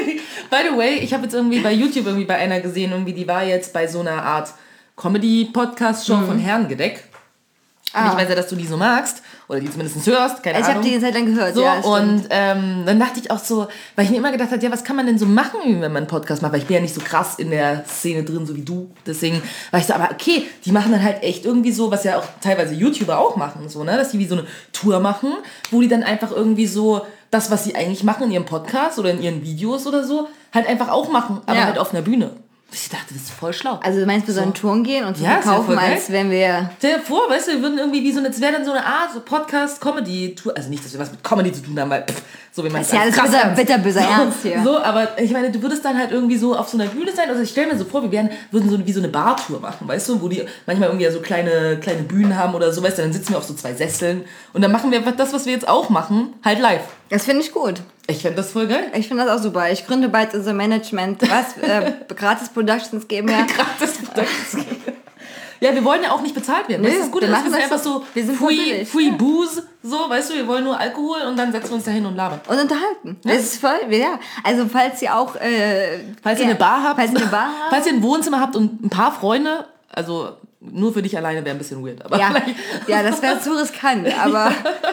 By the way, ich habe jetzt irgendwie bei YouTube irgendwie bei einer gesehen, irgendwie die war jetzt bei so einer Art Comedy-Podcast-Show mhm. von Herrengedeck. Ah. Und ich weiß ja, dass du die so magst. Oder die zumindest hörst, keine ich Ahnung. Ich habe die Zeit lang gehört, so, ja. Und ähm, dann dachte ich auch so, weil ich mir immer gedacht habe, ja, was kann man denn so machen, wenn man einen Podcast macht? Weil ich bin ja nicht so krass in der Szene drin, so wie du. Deswegen war ich so, aber okay, die machen dann halt echt irgendwie so, was ja auch teilweise YouTuber auch machen, so, ne? Dass die wie so eine Tour machen, wo die dann einfach irgendwie so das, was sie eigentlich machen in ihrem Podcast oder in ihren Videos oder so, halt einfach auch machen, aber ja. halt auf einer Bühne. Ich dachte, das ist voll schlau. Also du meinst, wir sollen so. Touren gehen und so ja, verkaufen, ja als wenn wir... Stell dir vor, weißt du, wir würden irgendwie wie so eine, das wäre dann so eine Art so Podcast-Comedy-Tour, also nicht, dass wir was mit Comedy zu tun haben, weil pff, so wie man es ja, das ist bitter, bitter, böser so, Ernst hier. So, aber ich meine, du würdest dann halt irgendwie so auf so einer Bühne sein, also ich stelle mir so vor, wir wären, würden so wie so eine Bartour machen, weißt du, wo die manchmal irgendwie so kleine, kleine Bühnen haben oder so, weißt du, dann sitzen wir auf so zwei Sesseln und dann machen wir das, was wir jetzt auch machen, halt live. Das finde ich gut. Ich finde das voll geil. Ich finde das auch super. Ich gründe bald unser Management. Was? äh, Gratis Productions geben ja. Gratis Productions geben. Ja, wir wollen ja auch nicht bezahlt werden. Nö, das ist gut, wir machen das einfach so wir sind free, free Booze, so, weißt du, wir wollen nur Alkohol und dann setzen wir uns da hin und labern. Und unterhalten. Ja? Das ist voll, ja. Also falls ihr auch... Äh, falls ihr eine Bar habt. Falls ihr eine Bar habt. Falls ihr ein Wohnzimmer habt und ein paar Freunde, also... Nur für dich alleine wäre ein bisschen weird. Aber ja, ja, das wäre zu riskant. Aber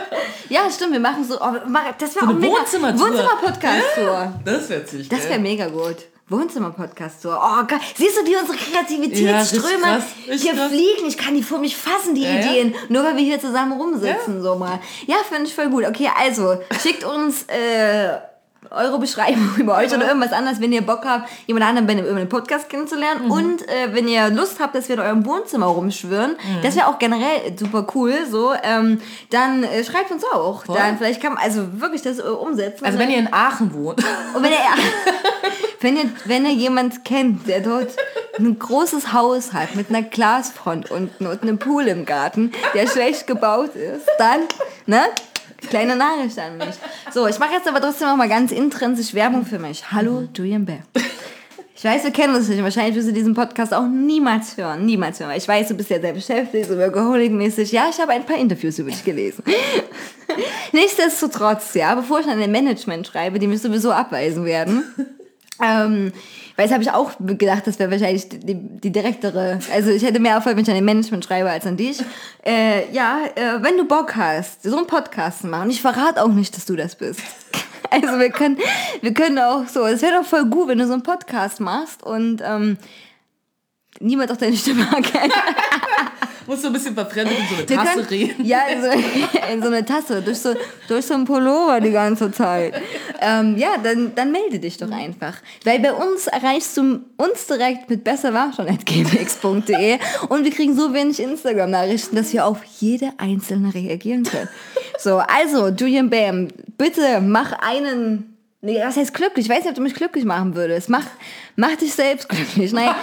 ja, stimmt, wir machen so. Oh, das wäre so auch mega. Wohnzimmer-Tour. Wohnzimmer-Podcast-Tour. Ja, das wäre ziemlich geil. Das wäre mega gut. Wohnzimmer-Podcast-Tour. Oh Gott. Siehst du, wie unsere Kreativitätsströme ja, krass, hier krass. fliegen? Ich kann die vor mich fassen, die ja, Ideen. Ja. Nur weil wir hier zusammen rumsitzen. Ja, so mal. Ja, finde ich voll gut. Okay, also, schickt uns... Äh, eure Beschreibung über euch ja. oder irgendwas anderes, wenn ihr Bock habt, jemand anderen bei einem Podcast kennenzulernen. Mhm. Und äh, wenn ihr Lust habt, dass wir in eurem Wohnzimmer rumschwirren, mhm. das wäre auch generell super cool, so, ähm, dann äh, schreibt uns auch. Voll. Dann vielleicht kann man also wirklich das äh, umsetzen. Also wenn ihr in Aachen wohnt. Und wenn ihr Wenn ihr, wenn ihr jemand kennt, der dort ein großes Haus hat mit einer Glasfront unten und einem Pool im Garten, der schlecht gebaut ist, dann, ne? Kleine Nachricht an mich. So, ich mache jetzt aber trotzdem noch mal ganz intrinsisch Werbung für mich. Hallo, Julian Bär. Ich weiß, wir kennen uns nicht. Wahrscheinlich wirst du diesen Podcast auch niemals hören. Niemals hören. Ich weiß, du bist ja sehr beschäftigt, so workaholic-mäßig. Ja, ich habe ein paar Interviews über dich gelesen. Nichtsdestotrotz, ja, bevor ich an ein Management schreibe, die mich sowieso abweisen werden, ähm, weil jetzt habe ich auch gedacht, das wäre wahrscheinlich die, die direktere, also ich hätte mehr Erfolg, wenn ich an ein Management schreibe, als an dich. Äh, ja, äh, wenn du Bock hast, so einen Podcast zu machen, und ich verrate auch nicht, dass du das bist. Also wir können, wir können auch so, es wäre doch voll gut, wenn du so einen Podcast machst und ähm, niemand auch deine Stimme erkennt. Musst du ein bisschen verfremdet in so eine Wir Tasse können, reden. Ja, in so, in so eine Tasse, durch so, durch so einen Pullover die ganze Zeit. Ähm, ja, dann, dann melde dich doch einfach. Weil bei uns erreichst du uns direkt mit besserwarschon at gmx punkt de und wir kriegen so wenig Instagram-Nachrichten, dass wir auf jede einzelne reagieren können. So, also, Julian Bam, bitte mach einen... Nee, was heißt glücklich? Ich weiß nicht, ob du mich glücklich machen würdest. Mach, mach dich selbst glücklich. Nein.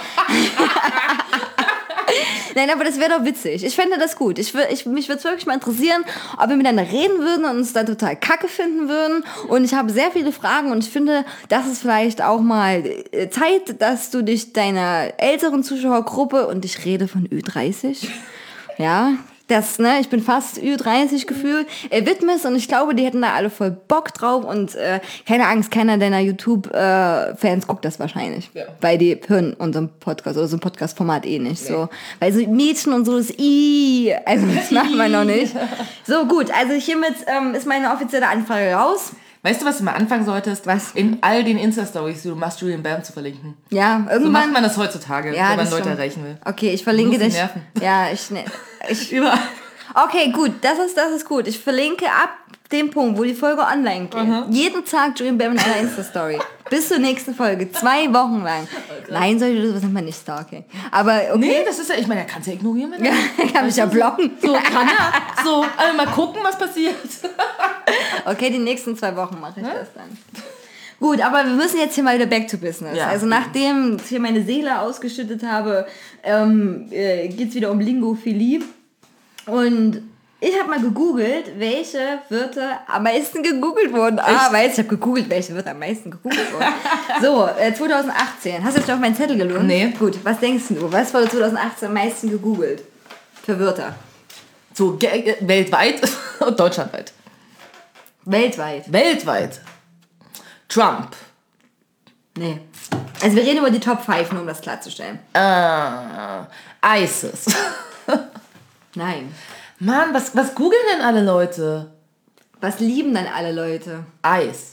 Nein, aber das wäre doch witzig. Ich fände das gut. Ich, ich, mich würde es wirklich mal interessieren, ob wir miteinander reden würden und uns dann total kacke finden würden. Und ich habe sehr viele Fragen und ich finde, das ist vielleicht auch mal Zeit, dass du dich deiner älteren Zuschauergruppe, und ich rede von Ü dreißig, ja, das, ne, ich bin fast Ü dreißig gefühlt, äh, widmest und ich glaube, die hätten da alle voll Bock drauf und äh, keine Angst, keiner deiner YouTube-Fans äh, guckt das wahrscheinlich, ja. Weil die hören unseren Podcast oder so ein Podcast-Format eh nicht, nee. So, weil so Mädchen und so das I, also das machen wir noch nicht. So, gut, also hiermit ähm, ist meine offizielle Anfrage raus. Weißt du, was du mal anfangen solltest? Was? In all den Insta-Stories, die du machst, Julian Bam zu verlinken. Ja, irgendwann. So macht man das heutzutage, ja, wenn man das Leute stimmt. erreichen will. Okay, ich verlinke dich. Nerven. Ja, ich, ne, ich Überall. Okay, gut, das ist, das ist gut. Ich verlinke ab dem Punkt, wo die Folge online geht. Mhm. Jeden Tag Julian Bam in einer Insta-Story. Bis zur nächsten Folge. Zwei Wochen lang. Okay. Nein, solche das nennt man nicht Stalking. Aber okay. Nee, das ist ja, ich meine, er kann es ja ignorieren. Wenn er ja, kann mich ja blocken. So kann er. So, also mal gucken, was passiert. Okay, die nächsten zwei Wochen mache ich ja? das dann. Gut, aber wir müssen jetzt hier mal wieder back to business. Ja. Also nachdem ich hier meine Seele ausgeschüttet habe, ähm, äh, geht es wieder um Lingophilie. Und ich habe mal gegoogelt, welche Wörter am meisten gegoogelt wurden. Ah, weiß, ich habe gegoogelt, welche Wörter am meisten gegoogelt wurden. So, äh, zwanzig achtzehn. Hast du jetzt auf meinen Zettel gelohnt? Nee. Gut, was denkst du? Was wurde zwanzig achtzehn am meisten gegoogelt? Für Wörter? So, ge- weltweit und deutschlandweit. Weltweit? Weltweit. Trump. Nee. Also wir reden über die Top fünf, nur um das klarzustellen. Äh, ISIS. Nein. Mann, was, was googeln denn alle Leute? Was lieben dann alle Leute? Eis.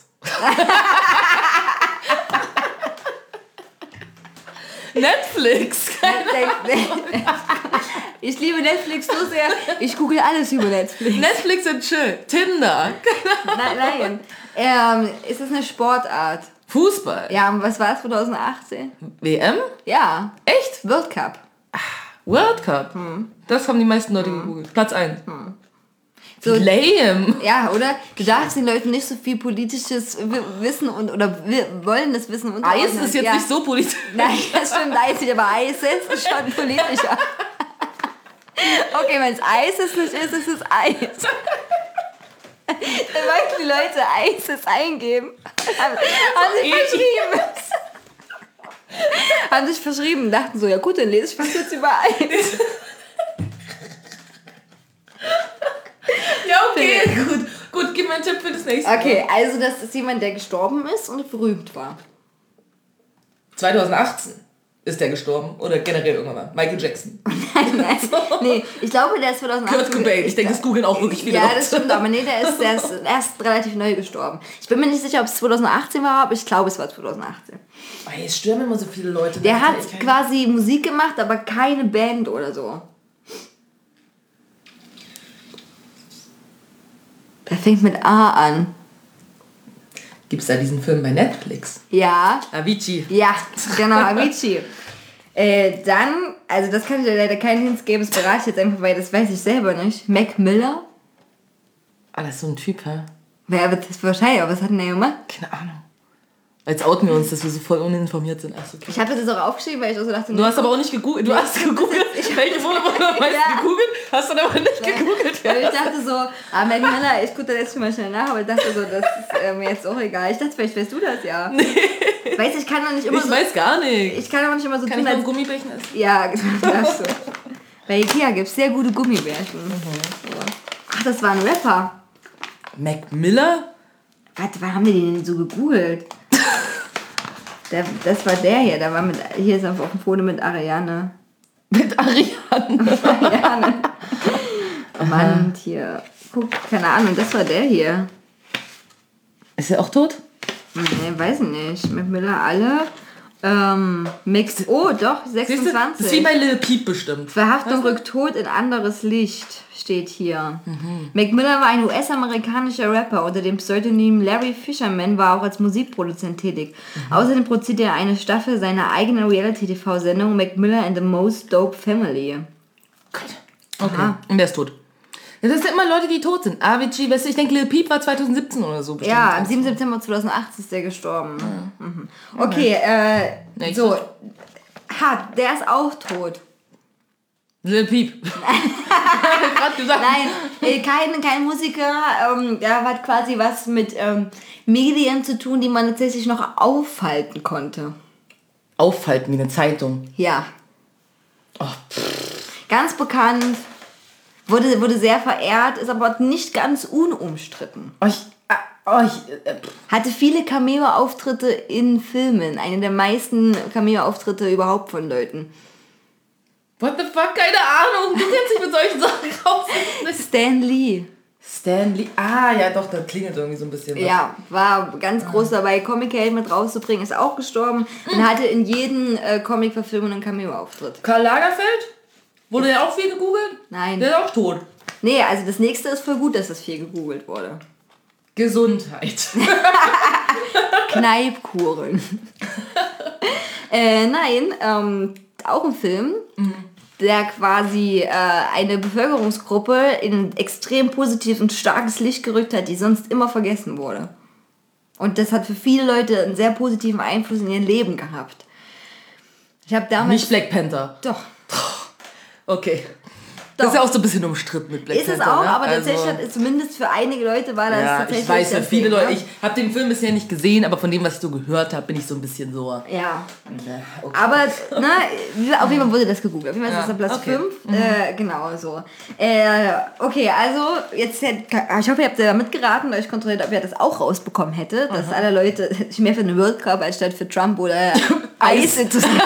Netflix. Ich liebe Netflix so sehr. Ich google alles über Netflix. Netflix und chill. Tinder. Nein, nein. Ähm, ist das eine Sportart? Fußball. Ja, und was war es zwanzig achtzehn? W M? Ja. Echt? World Cup. World Cup? Hm. Das haben die meisten Leute hm. gegoogelt. Platz eins. Hm. So, lame. Ja, oder? Du darfst den Leuten nicht so viel politisches Wissen und oder wollen das Wissen unterordnen. Eis ist jetzt ja. nicht so politisch. Nein, das stimmt, Eis nicht, aber Eis ist schon politischer. Okay, wenn es Eis ist, nicht ist, ist es Eis. Dann wollten die Leute Eises eingeben. Haben, haben sich verschrieben. haben sich verschrieben. Dachten so, ja gut, dann lese ich was jetzt über Eis. Ja, okay, gut. Gut, gib mir einen Tipp für das nächste Mal. Okay, also das ist jemand, der gestorben ist und berühmt war. zwanzig achtzehn ist der gestorben. Oder generell irgendwann mal. Michael Jackson. Nein, nein. Nee, ich glaube, der ist zwanzig achtzehn. Kurt Cobain. Ich denke, das googeln auch wirklich viele Leute. Ja, das stimmt. Aber nee, der ist, der ist erst relativ neu gestorben. Ich bin mir nicht sicher, ob es zwanzig achtzehn war, aber ich glaube, es war zwanzig achtzehn. Oh, jetzt stören immer so viele Leute. Der hat quasi Musik gemacht, aber keine Band oder so. Der fängt mit A an. Gibt es da diesen Film bei Netflix? Ja. Avicii. Ja, genau, Avicii. äh, dann, also das kann ich dir leider keinen Hints geben, das berate ich jetzt einfach, weil das weiß ich selber nicht. Mac Miller? Ah, das ist so ein Typ, hä? Wer wird das wahrscheinlich, aber was hat denn der gemacht? Keine Ahnung. Jetzt outen wir uns, dass wir so voll uninformiert sind. Ach, okay. Ich habe das auch aufgeschrieben, weil ich auch so dachte... Du hast aber auch nicht gegoogelt. Du hast gegoogelt. Welche wurde am meisten Ja. gegoogelt? Hast du aber nicht gegoogelt. Weil ich dachte so, ah, Mac Miller, ich gucke da jetzt schon mal schnell nach, aber ich dachte so, das ist äh, mir jetzt auch egal. Ich dachte, vielleicht weißt du das ja. Nee. Weißt du, ich kann doch nicht immer Ich so... weiß gar nicht. Ich kann aber nicht immer so Kann tun, ich mal als... Gummibärchen essen? Ja, genau, darfst du. Bei Ikea gibt es sehr gute Gummibärchen. So. Ach, das war ein Rapper. Mac Miller? Warte, wann haben wir den denn so gegoogelt? Der, das war der hier, der war mit, hier ist auf dem Foto mit Ariane. Mit Ariane. Ariane. Oh Mann, hier. Guck, keine Ahnung, das war der hier. Ist er auch tot? Nee, weiß ich nicht. Mit Miller alle. Ähm, Mix. Oh, doch, sechsundzwanzig. Das ist wie bei Lil Peep bestimmt. Verhaftung rückt Tod in anderes Licht, steht hier. Mhm. Mac Miller war ein U S-amerikanischer Rapper. Unter dem Pseudonym Larry Fisherman war auch als Musikproduzent tätig. Mhm. Außerdem produzierte er eine Staffel seiner eigenen Reality-T V-Sendung Mac Miller and the Most Dope Family. Okay, aha. Und der ist tot. Das sind immer Leute, die tot sind. Avicii, weißt du, ich denke, Lil Peep war zwanzig siebzehn oder so bestimmt. Ja, am siebten September zweitausendacht ist der gestorben. Mhm. Mhm. Okay, äh, ja, so. Ha, der ist auch tot. Lil Peep. Gerade gesagt. Nein, kein, kein Musiker. Ähm, der hat quasi was mit ähm, Medien zu tun, die man tatsächlich noch aufhalten konnte. Aufhalten wie eine Zeitung. Ja. Oh, ganz bekannt. Wurde, wurde sehr verehrt, ist aber nicht ganz unumstritten. Oh, ich, oh, ich, äh, hatte viele Cameo-Auftritte in Filmen. Eine der meisten Cameo-Auftritte überhaupt von Leuten. What the fuck? Keine Ahnung. Du kennst dich mit solchen Sachen raus. Stan Lee. Stan Lee. Ah, ja doch, da klingelt irgendwie so ein bisschen was. Ja, war ganz groß dabei, Comic-Helden mit rauszubringen. Ist auch gestorben. Und hatte in jeden äh, Comic-Verfilmung einen Cameo-Auftritt. Karl Lagerfeld? Wurde der auch viel gegoogelt? Nein. Der ist auch tot. Nee, also das nächste ist voll gut, dass das viel gegoogelt wurde. Gesundheit. Kneipkuren. äh, nein, ähm, auch ein Film, mhm. der quasi äh, eine Bevölkerungsgruppe in ein extrem positives und starkes Licht gerückt hat, die sonst immer vergessen wurde. Und das hat für viele Leute einen sehr positiven Einfluss in ihr Leben gehabt. Ich habe damals... Nicht Black Panther. Doch. Okay. Das ist ja auch so ein bisschen umstritten mit Black ist Panther. Ist es auch, ne? aber also, tatsächlich hat, zumindest für einige Leute war das ja, tatsächlich... ich weiß, für viele Leute... Ne? Ich habe den Film bisher nicht gesehen, aber von dem, was ich so gehört habe, bin ich so ein bisschen so... Ja. Okay. Aber, ne, auf jeden Fall wurde das gegoogelt. Auf jeden Fall ja, ist das auf Platz okay. fünf. Mhm. Äh, genau, so. Äh, okay, also, jetzt... Ich hoffe, ihr habt da mitgeraten, weil ich kontrolliert, ob ihr das auch rausbekommen hättet, dass alle Leute sich mehr für den World Cup als statt für Trump oder Eis interessieren.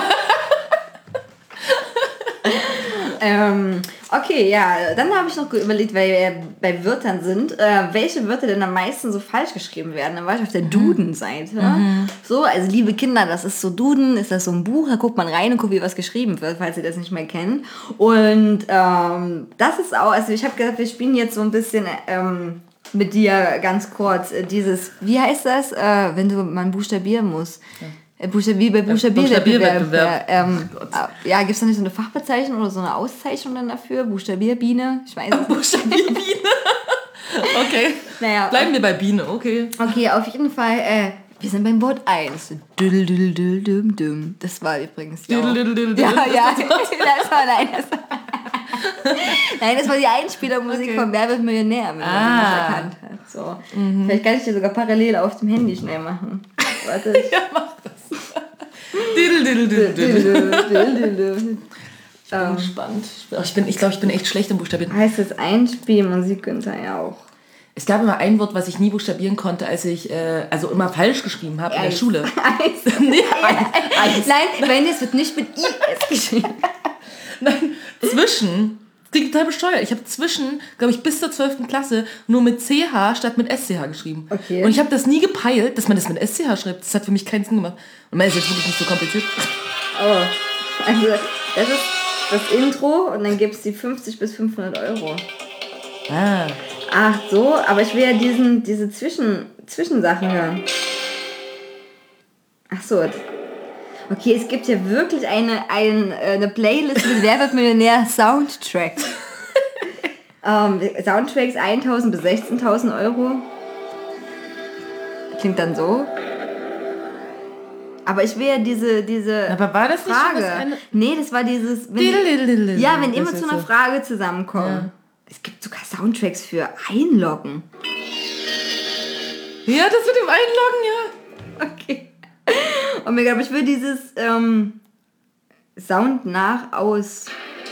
ähm... Okay, ja, dann habe ich noch überlegt, weil wir bei Wörtern sind, äh, welche Wörter denn am meisten so falsch geschrieben werden. Dann war ich auf der Duden-Seite. Mhm. So, also liebe Kinder, das ist so Duden, ist das so ein Buch, da guckt man rein und guckt, wie was geschrieben wird, falls ihr das nicht mehr kennt. Und ähm, das ist auch, also ich habe gesagt, wir spielen jetzt so ein bisschen ähm, mit dir ganz kurz äh, dieses, wie heißt das, äh, wenn du mal buchstabieren musst? Ja. Buchstabier, bei Buchstabierwettbewerb. Ähm, ja, gibt es da nicht so eine Fachbezeichnung oder so eine Auszeichnung dann dafür? Buchstabierbiene? Ich weiß es nicht. Buchstabierbiene? Okay. Naja, bleiben wir bei Biene, okay. Okay, auf jeden Fall, äh, wir sind beim Wort eins. Das war übrigens ja auch. Ja, ja, das war, nein, das war, nein, das war die Einspielermusik okay. von Wer wird Millionär, wenn man ah. das nicht erkannt hat. So. Mhm. Vielleicht kann ich dir sogar parallel auf dem Handy schnell machen. Warte. Ja, mach das. Diddle, diddle, diddle, diddle. Ich bin gespannt. Ich glaube, ich, glaub, ich bin echt schlecht im Buchstabieren. Heißt das Einspielmusik Günther ja auch? Es gab immer ein Wort, was ich nie buchstabieren konnte, als ich äh, also immer falsch geschrieben habe in der Schule. Eis. Nee, Eis. Eis. Nein, wenn es wird nicht mit I S geschrieben. Nein, zwischen. Das klingt total bescheuert. Ich habe zwischen, glaube ich, bis zur zwölften Klasse nur mit C H statt mit S C H geschrieben. Okay. Und ich habe das nie gepeilt, dass man das mit S C H schreibt. Das hat für mich keinen Sinn gemacht. Und man ist jetzt wirklich nicht so kompliziert. Oh, also das ist das Intro und dann gibt es die fünfzig bis fünfhundert Euro. Ah. Ach so, aber ich will ja diesen, diese Zwischen, Zwischensachen hören. Ach so. Okay, es gibt ja wirklich eine, eine, eine Playlist mit Wer wird Millionär Soundtracks. ähm, Soundtracks eintausend bis sechzehntausend Euro. Klingt dann so. Aber ich will ja diese, diese Aber war das nicht schon Frage. das eine? Nee, das war dieses... Wenn, ja, wenn immer zu einer Frage zusammenkommen. Ja. Es gibt sogar Soundtracks für Einloggen. Ja, das mit dem Einloggen, ja. Okay. Und mir glaube ich will dieses ähm, Sound nach aus...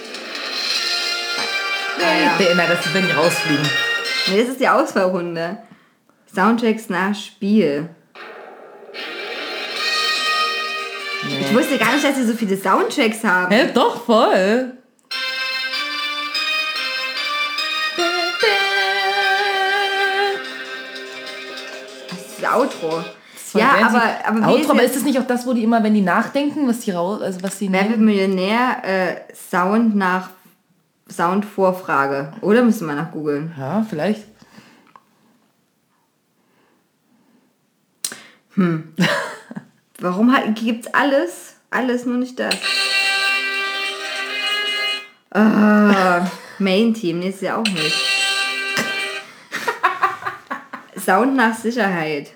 Naja. Nee, nein, das wenn die rausfliegen. Nee, das ist die Auswahlrunde. Soundtracks nach Spiel. Nee. Ich wusste gar nicht, dass sie so viele Soundtracks haben. Hä, doch, voll. Das ist das Outro. Das ja, aber, aber Outro, aber ist das nicht auch das, wo die immer, wenn die nachdenken, was die raus, also was die Wer wird Millionär? Äh, Sound nach Sound vor Frage. Oder müssen wir nach googeln? Ja, vielleicht. Hm. Warum hat, gibt's alles? Alles, nur nicht das. Ah, Main Team, nee, ist ja auch nicht. Sound nach Sicherheit.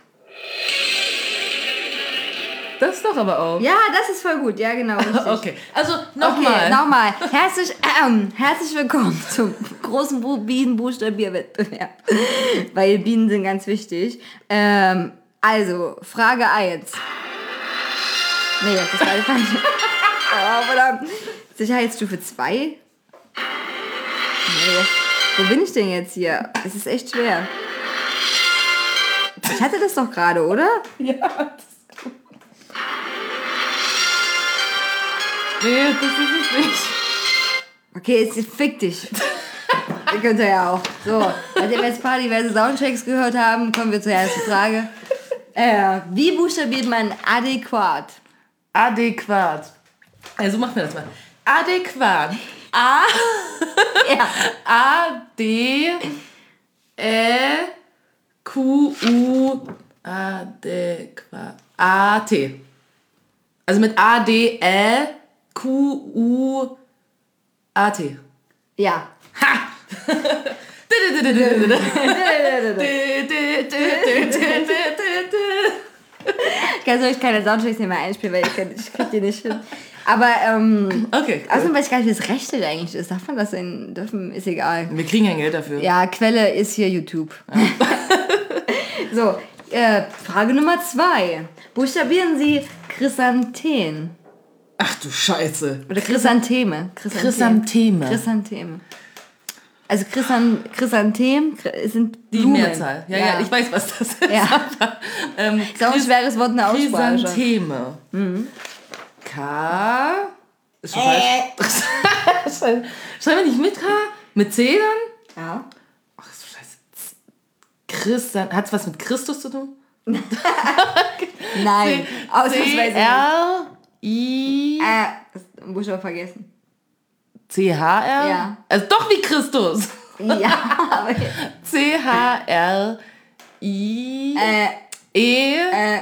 Das doch aber auch. Ja, das ist voll gut, ja genau. Richtig. Okay, also nochmal. Okay, nochmal. Herzlich, ähm, herzlich willkommen zum großen Bu- Bienenbuchstabierwettbewerb. Weil Bienen sind ganz wichtig. Ähm, also, Frage eins. Nee, das war die falsche. Oh, verdammt. Sicherheitsstufe zwei? Nee. Wo bin ich denn jetzt hier? Es ist echt schwer. Ich hatte das doch gerade, oder? Ja, das ist gut. Nee, das ist es nicht. Okay, jetzt fick dich. Ihr könnt ja auch. So, nachdem wir jetzt ein paar diverse Soundtracks gehört haben, kommen wir zur ersten Frage. Äh, wie buchstabiert man adäquat? Adäquat. Also machen wir das mal. Adäquat. A. Ja. A. D. E. Q. U. Adäquat. A. T. Also mit A. D. E. Q. U. A. T. Ja. Ha! Kannst du euch keine Soundtracks mehr einspielen, weil ich, kann, ich krieg die nicht hin. Aber, ähm, Okay. Cool. Außerdem weiß ich gar nicht, wie das Rechte eigentlich ist. Darf man das in, dürfen, ist egal. Wir kriegen kein Geld dafür. Ja, Quelle ist hier YouTube. Ja. So, äh, Frage Nummer zwei. Buchstabieren Sie Chrysanthemum. Ach du Scheiße. Oder Chrysantheme. Chrysantheme. Chrysantheme. Also Chrysan, Chrysantem sind Die Blumen. Mehrzahl. Ja, ja, ja, ich weiß, was das ist. Ja. ähm, ist auch ein schweres Wort in der Aussprache. Chrysantheme. Mhm. K. Ist schon Äh. falsch. Schreiben wir nicht mit K? Mit C dann? Ja. Ach so scheiße. Christian. Hat es was mit Christus zu tun? Nein. Ausnahmsweise C R I Äh, das muss ich aber vergessen. C H R? Ja. Also doch wie Christus. Ja, aber C H R I äh, E äh,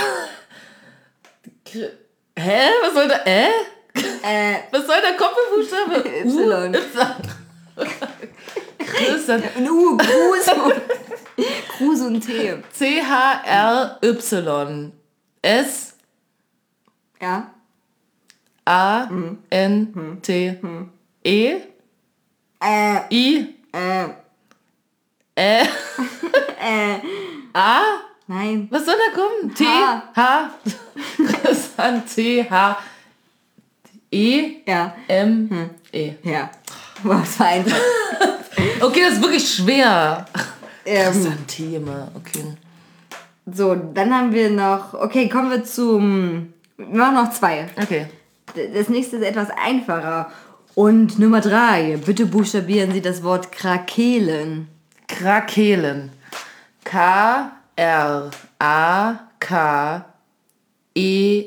Hä? Was soll da? Äh? äh, Was soll der Koppelbuchstabe? Y. U, Christian. ein U, Kruse und, Kruse und T. C H R Y S Ja. A N T E Äh, I äh, Ä äh, A. nein. Was soll da kommen? T H. H Christian T H E Ja. M E. Ja. Boah, das war einfach. Okay, das ist wirklich schwer. Ähm, Chrysantheme, okay. so, dann haben wir noch. Okay, kommen wir zum. Wir machen noch zwei. Okay. Das nächste ist etwas einfacher. Und Nummer drei. Bitte buchstabieren Sie das Wort Krakelen. Krakelen. K R A K E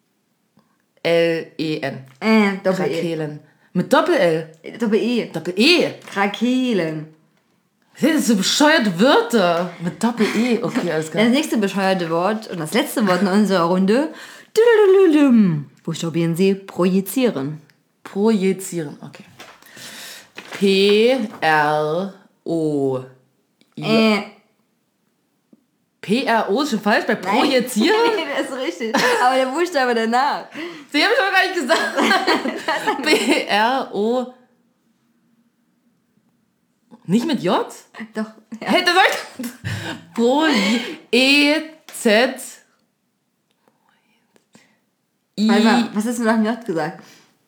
L E N. Äh, Doppel-E. Krakelen. Mit Doppel-L. Doppel-E. Doppel-E. Krakelen. Das sind so bescheuerte Wörter. Mit Doppel-E. Okay, alles klar. Das nächste bescheuerte Wort und das letzte Wort in unserer Runde. Dududududum. Buchstabieren Sie projizieren. Projizieren. Okay. P R O Äh, P R O ist schon falsch, bei Projizieren? Nee, das ist richtig. Aber der Buchstabe danach. Sie haben schon gar nicht gesagt. P R O. Nicht mit J? Doch. Ja. Hey, das soll ich. Pro E Z I. Warte mal, was hast du nach dem J gesagt?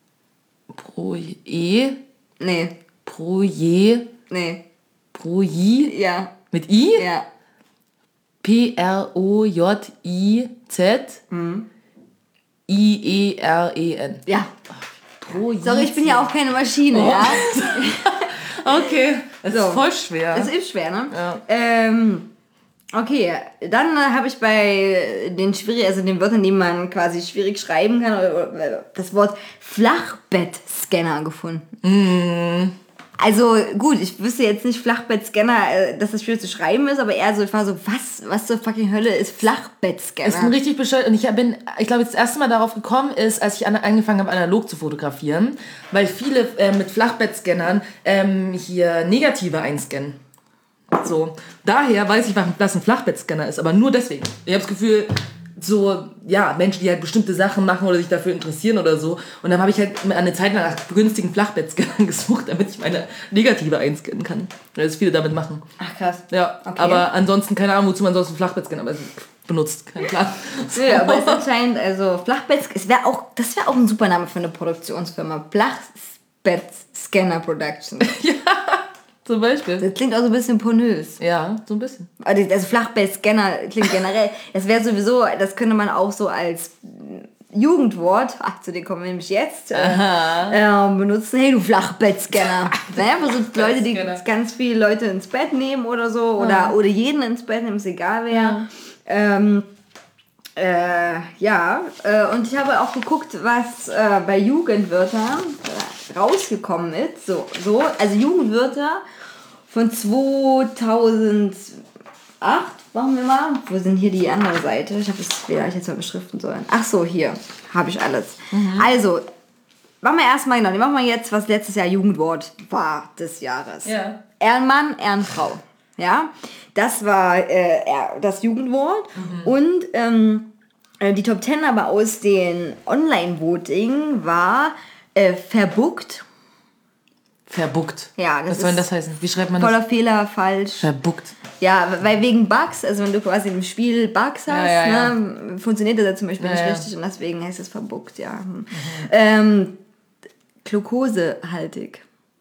Pro E. Nee. Pro Je. Nee. Pro I. Ja. Mit I? Ja. P R O J I Z Mhm. I E R E N. Ja. Pro Sorry, ich bin ja auch keine Maschine, oh. ja. Okay, das So. ist voll schwer. Das ist schwer, ne? Ja. Ähm, okay, dann äh, habe ich bei den schwierig, also den Wörtern, die man quasi schwierig schreiben kann, oder, oder, das Wort Flachbettscanner gefunden. Mm. Also gut, ich wüsste jetzt nicht Flachbettscanner, äh, dass das schwierig zu schreiben ist, aber eher so, ich war so, was, was zur fucking Hölle ist Flachbettscanner? Ist ein richtig bescheuert. Und ich bin, ich glaube, das erste Mal darauf gekommen ist, als ich an, angefangen habe, analog zu fotografieren, weil viele äh, mit Flachbettscannern ähm, hier Negative einscannen. So. Daher weiß ich, was ein Flachbettscanner ist, aber nur deswegen. Ich habe das Gefühl, so, ja, Menschen, die halt bestimmte Sachen machen oder sich dafür interessieren oder so. Und dann habe ich halt eine Zeit lang nach günstigen Flachbettscannern gesucht, damit ich meine Negative einscannen kann. Weil das viele damit machen. Ach krass. Ja, Okay. aber ansonsten keine Ahnung, wozu man sonst einen Flachbettscanner benutzt. Kein Plan. So. Ja, aber es ist anscheinend, also Flachbetts, es wäre auch, das wäre auch ein super Name für eine Produktionsfirma. Flachbettscanner Production. Ja, zum Beispiel. Das klingt auch so ein bisschen pornös. Ja, so ein bisschen. Also Flachbettscanner klingt generell, das wäre sowieso, das könnte man auch so als Jugendwort, ach, zu dem kommen wir nämlich jetzt, äh, äh, benutzen. Hey, du Flachbettscanner. Naja, aber so Leute, die ganz viele Leute ins Bett nehmen oder so, oder, Ja. oder jeden ins Bett nehmen, ist egal wer. Ja. Ähm, äh, ja, äh, und ich habe auch geguckt, was äh, bei Jugendwörtern äh, rausgekommen ist. So, so, also Jugendwörter von zweitausendacht, machen wir mal. Wo sind hier die andere Seite? Ich habe es vielleicht jetzt mal beschriften sollen. Ach so, hier habe ich alles. Mhm. Also, machen wir erstmal, genau, machen wir jetzt, was letztes Jahr Jugendwort war des Jahres. Ja. Ehrenmann, Ehrenfrau. Ja, das war äh, das Jugendwort. Mhm. Und ähm, die Top Ten aber aus den Online-Voting war äh, verbuckt. Verbuckt. Ja, das Was soll denn ist das heißen? Wie schreibt man voller das? Fehler, falsch. Verbuckt. Ja, weil wegen Bugs, also wenn du quasi im Spiel Bugs hast, Ja, ja, ja. Ne, funktioniert das ja zum Beispiel Ja, nicht ja. richtig und deswegen heißt es verbuckt, ja. Mhm. Ähm, Glukosehaltig.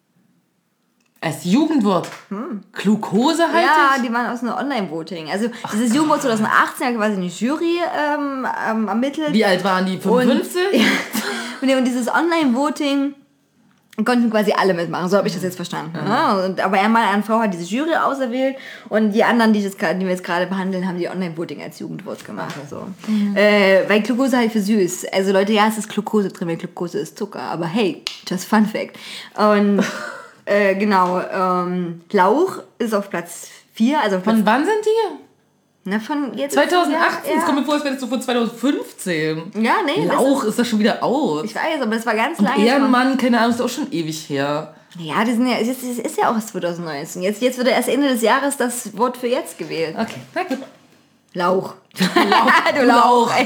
Als Jugendwort. Hm. Glukosehaltig? Ja, die waren aus einem Online-Voting. Also dieses Jugendwort zweitausendachtzehn hat quasi eine Jury ähm, ähm, ermittelt. Wie alt waren die? fünfundfünfzig? Und, ja, und dieses Online-Voting konnten quasi alle mitmachen, so habe ich das jetzt verstanden. Mhm. Ne? Und, aber einmal eine Frau hat diese Jury auserwählt und die anderen, die, das, die wir jetzt gerade behandeln, haben die Online-Voting als Jugendwort gemacht. Okay. So. Mhm. Äh, weil Glucose halt für süß. Also Leute, ja, es ist Glucose drin, weil Glucose ist Zucker. Aber hey, just fun fact. Und äh, genau, ähm, Lauch ist auf Platz vier. Also auf Platz Von wann sind die? Na, von jetzt zweitausendachtzehn? Ja, Es kommt mir vor, als wäre das so von zweitausendfünfzehn. ja, nee. Lauch ist das schon wieder aus. Ich weiß, aber das war ganz Und lange. Ehrenmann, keine Ahnung, ist auch schon ewig her. Ja, die sind ja, es ist, es ist ja auch zwanzig neunzehn. Jetzt, jetzt wird erst Ende des Jahres das Wort für jetzt gewählt. Okay, na gut. Lauch. Lauch. du Lauch, ey.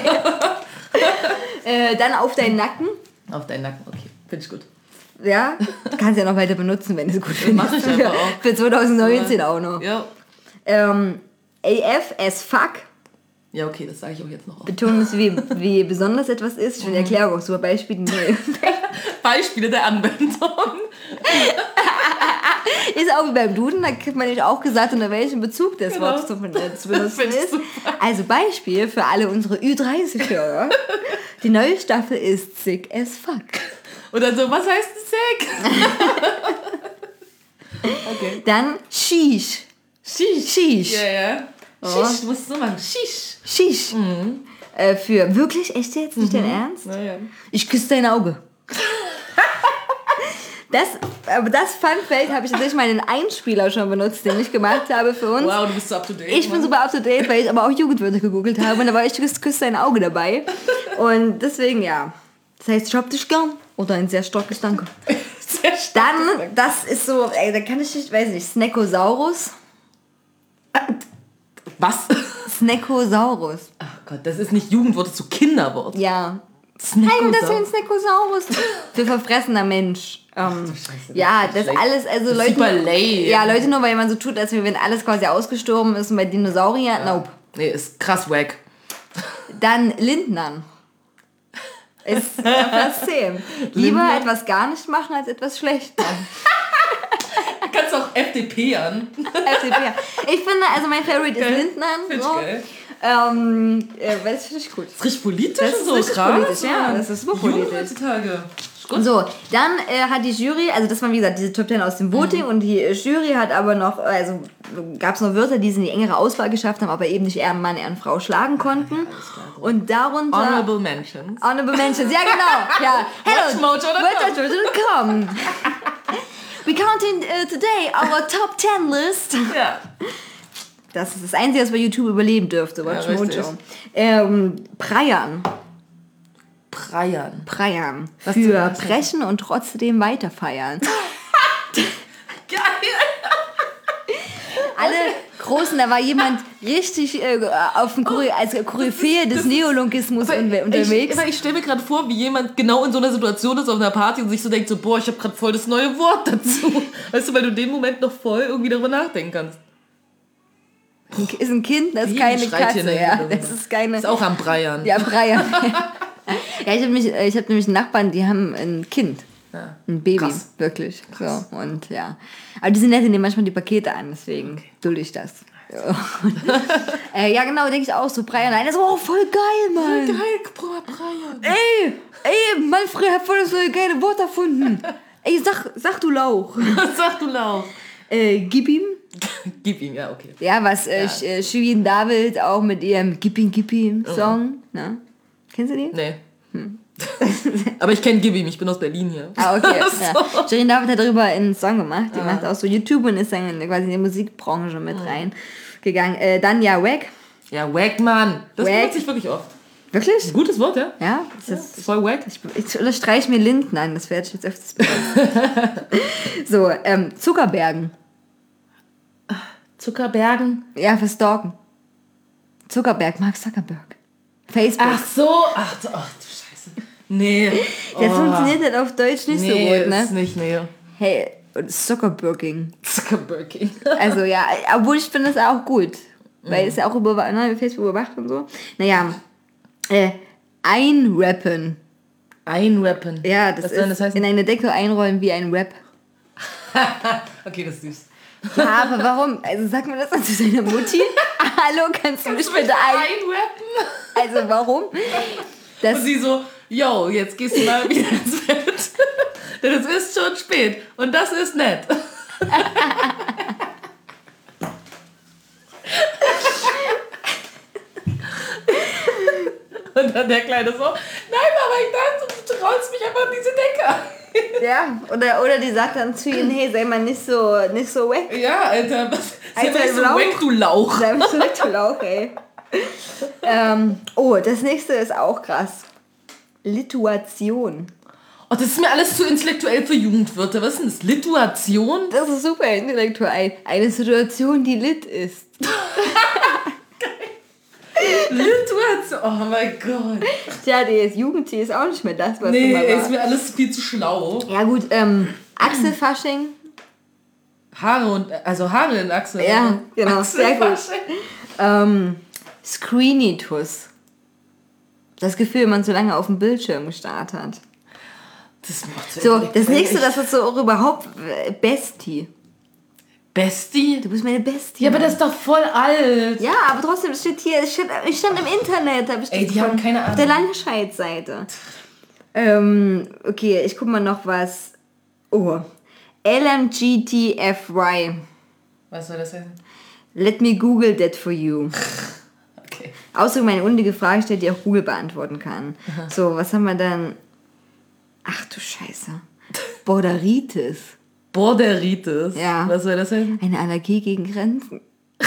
äh, dann auf deinen Nacken. Auf deinen Nacken, okay. Finde ich gut. Ja, kannst ja noch weiter benutzen, wenn du es gut findest. Mach ich einfach auch. Für zwanzig neunzehn auch noch. Ja. Ähm, A F as fuck. Ja, okay, das sage ich auch jetzt noch. Betonen es, wie, wie besonders etwas ist. Schon die Erklärung, super Beispiele. Nee. Beispiele der Anwendung. Ist auch wie beim Duden, da kriegt man nicht auch gesagt, unter welchem Bezug das Genau. Wort zu, äh, zu benutzen Find ich ist. super. Also Beispiel für alle unsere Ü dreißig-Hörer. Die neue Staffel ist sick as fuck. Und dann so, was heißt sick? Okay. Dann Shish. Shish. Shish. Ja, ja. Oh. Shish, du musst so machen. Shish. Shish. Äh, für wirklich, echt jetzt? Nicht dein Ernst? Naja. Ich küsse dein Auge. Das, aber das Fun Fact habe ich tatsächlich mal in Einspieler schon benutzt, den ich gemacht habe für uns. Wow, du bist so up to date. Ich bin super up to date, weil ich aber auch Jugendwörter gegoogelt habe und da war ich küsse küss dein Auge dabei. Und deswegen, ja. Das heißt, ich hab dich gern. Oder ein sehr starkes Danke. Sehr stark. Dann, das ist so, ey, da kann ich nicht, weiß nicht, Snackosaurus. Was? Snackosaurus. Ach Gott, das ist nicht Jugendwort, das ist so Kinderwort. Ja. Snackosaurus. Nein, das ist ein Snackosaurus. Für verfressener Mensch. Ähm, Scheiße, ja, das das ist schlecht. alles, also Das ist Leute. super lame. Ja, Leute, nur weil man so tut, als wenn alles quasi ausgestorben ist und bei Dinosauriern, ja. Nope. Nee, ist krass wack. Dann Lindnern. Ist etwas zäh. Lieber Lindner? etwas gar nicht machen, als etwas schlecht machen. Du kannst auch F D P an. F D P. Ich finde, also mein Favorite ist Lindnern. Find ich So. geil. Ähm, äh, weil das finde ich gut. Das ist richtig politisch Das und ist so richtig krass. politisch, ja, Mann. das ist super Jugend politisch. heutzutage. Gut. So, dann äh, hat die Jury, also das waren wie gesagt diese Top Ten aus dem Voting Mhm. und die äh, Jury hat aber noch, also gab es noch Wörter, die es in die engere Auswahl geschafft haben, aber eben nicht eher Mann, eher Frau schlagen konnten. Und darunter... Honorable Mentions. Honorable Mentions, ja genau. Ja. Hello, Watchmojo dot com. watchmojo dot com. We counting uh, today our Top Ten List. Ja. Das ist das Einzige, was bei YouTube überleben dürfte, Watchmojo. richtig. ähm, Preiern. Preiern. Preiern. Was Für zum Beispiel? brechen und trotzdem weiter feiern. Geil. Alle Großen, da war jemand richtig äh, auf dem Chore- als Koryphäe des Neologismus unwe- unterwegs. Ich, ich stelle mir gerade vor, wie jemand genau in so einer Situation ist auf einer Party und sich so denkt, so, boah, ich habe gerade voll das neue Wort dazu. Weißt du, weil du in dem Moment noch voll irgendwie darüber nachdenken kannst. Ist ein Kind, das ist Wie keine schreit hier Katze. eine Ja, Hände. das ist keine... Ist auch am Breiern. Ja, Breyer. Ja, ich habe mich, ich habe nämlich einen Nachbarn, die haben ein Kind. Ja. Ein Baby, Krass. wirklich. So, und ja. Aber die sind nett, die nehmen manchmal die Pakete an, deswegen dulde ich das. Ja, äh, ja genau, denke ich auch so. Breyer, nein, das ist oh, voll geil, Mann. Geil, boah, Breiern. Ey, ey, Manfred hat voll das neue geile Wort erfunden. Ey, sag, sag du Lauch. Was sagst du Lauch? Äh, gib ihm. Gib ihm, ja, okay. Ja, was äh, Sh- äh, Shirin David auch mit ihrem Gib ihm, gib ihm Song. Ne? Kennst du die? Nee. Aber ich kenne Gib ihm, ich bin aus Berlin hier. Ah, okay. So. Ja. Shirin David hat darüber einen Song gemacht. Die macht auch so YouTube und ist dann quasi in die Musikbranche mit reingegangen. Äh, dann ja, Wack. Ja, wack, Mann. Das Wack. benutze ich wirklich oft. Wirklich? Gutes Wort, ja? Ja, das ist, Voll wack. ich, ich unterstreiche mir Linden an, das werde ich jetzt öfters benutzen. So, ähm, Zuckerbergen. Zuckerbergen. Ja, für Stalken. Zuckerberg, Mark Zuckerberg. Facebook. Ach so. Ach, du- ach du Scheiße. Nee. Das Oh. funktioniert halt auf Deutsch nicht nee, so gut, ist ne? nicht, nee. Hey, und Zuckerberging. Zuckerberging. Also ja, obwohl ich finde das auch gut. Weil es ja auch über ne, Facebook überwacht und so. Naja, äh, einrappen. Einrappen. Ja, das Was ist soll das heißen? in eine Decke einrollen wie ein Rap. Okay, das ist süß. Ja, aber warum? Also sag mir das dann zu deiner Mutti. Hallo, kannst du mich bitte ein... Einrappen? Also warum? Das, Und sie so, yo, jetzt gehst du mal wieder ins Bett. Denn es ist schon spät. Und das ist nett. Und dann der Kleine so, nein Mama, ich dachte, du rollst mich einfach in diese Decke. ja, oder, oder die sagt dann zu ihnen, hey, sei mal nicht so, nicht so weg. Ja, Alter, was? Sei Alter, mal nicht so Lauch. weg, du Lauch. Sei mal so weg, du Lauch, ey. ähm, oh, das nächste ist auch krass. Lituation. Oh, das ist mir alles zu intellektuell für Jugendwörter. Was ist denn das? Lituation? Das ist super intellektuell. Eine Situation, die lit ist. Lituation? Oh mein Gott. Tja, die Jugendtee ist auch nicht mehr das, was Nee, immer war. ist mir alles viel zu schlau. Ja gut, ähm, Achselfasching. Haare und, also Haare in Achseln. Ja, genau, sehr gut. Achselfasching. Ähm, Screenitus. Das Gefühl, wenn man so lange auf dem Bildschirm gestarrt hat. Das macht So, das nächste, das ist so auch überhaupt äh, Bestie. Bestie? Du bist meine Bestie. Ja, aber Mann. das ist doch voll alt. Ja, aber trotzdem, es steht hier, es steht, es stand im Internet. Hab ich Ey, das die haben von- keine Auf der Ahnung. Langscheid-Seite. Ähm, okay, ich guck mal noch was. Oh. L M G T F Y. Was soll das heißen? Let me Google that for you. Okay. Außerdem eine unnötige Frage stellt, die auch Google beantworten kann. So, was haben wir dann? Ach du Scheiße. Borderitis. Borderitis. Ja. Was soll das heißen? Eine Allergie gegen Grenzen.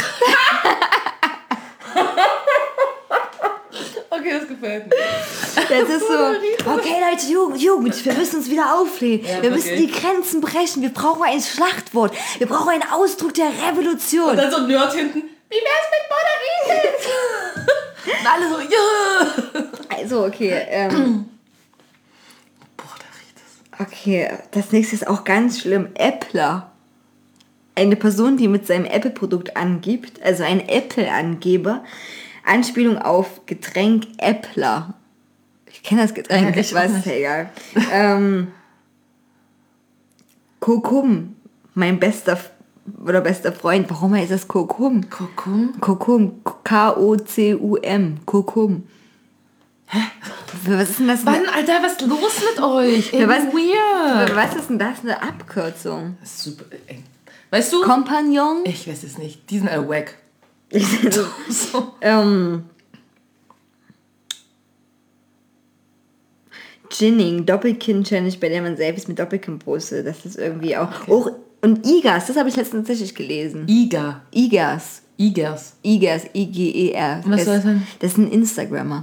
Okay, das gefällt mir. Das ist so, okay Leute, Jugend, Jugend, wir müssen uns wieder auflegen. Ja, wir müssen wirklich. die Grenzen brechen. Wir brauchen ein Schlachtwort. Wir brauchen einen Ausdruck der Revolution. Und dann so ein Nerd hinten. Wie wär's mit Und alle so, ja. Also, okay. Ähm, Boah, da riecht es. okay, das nächste ist auch ganz schlimm. Äppler. Eine Person, die mit seinem Apple-Produkt angibt, also ein Apple-Angeber, Anspielung auf Getränk Äppler. Ich kenne das Getränk, Ja, ich ich weiß, auch ist ja egal. ähm, Kokum, mein bester F- oder bester Freund. Warum heißt das Kokum? Kokum? Kokum, K O C U M, Kokum. Hä? Was ist denn das? Mann, Alter, was ist los mit euch? Ey, Ja, was- weird. Was ist denn das? Eine Abkürzung? Das ist super eng. Weißt du? Kompagnon? Ich weiß es nicht. Die sind alle wack. So. ähm, Ginning, Doppelkinn-Challenge, bei der man selbst mit Doppelkinn postet. Das ist irgendwie auch... auch und Igas, das habe ich letztens tatsächlich gelesen. Iga. Igas. Igers. Igas, I G E R. Was soll das sein? Das ist ein Instagrammer.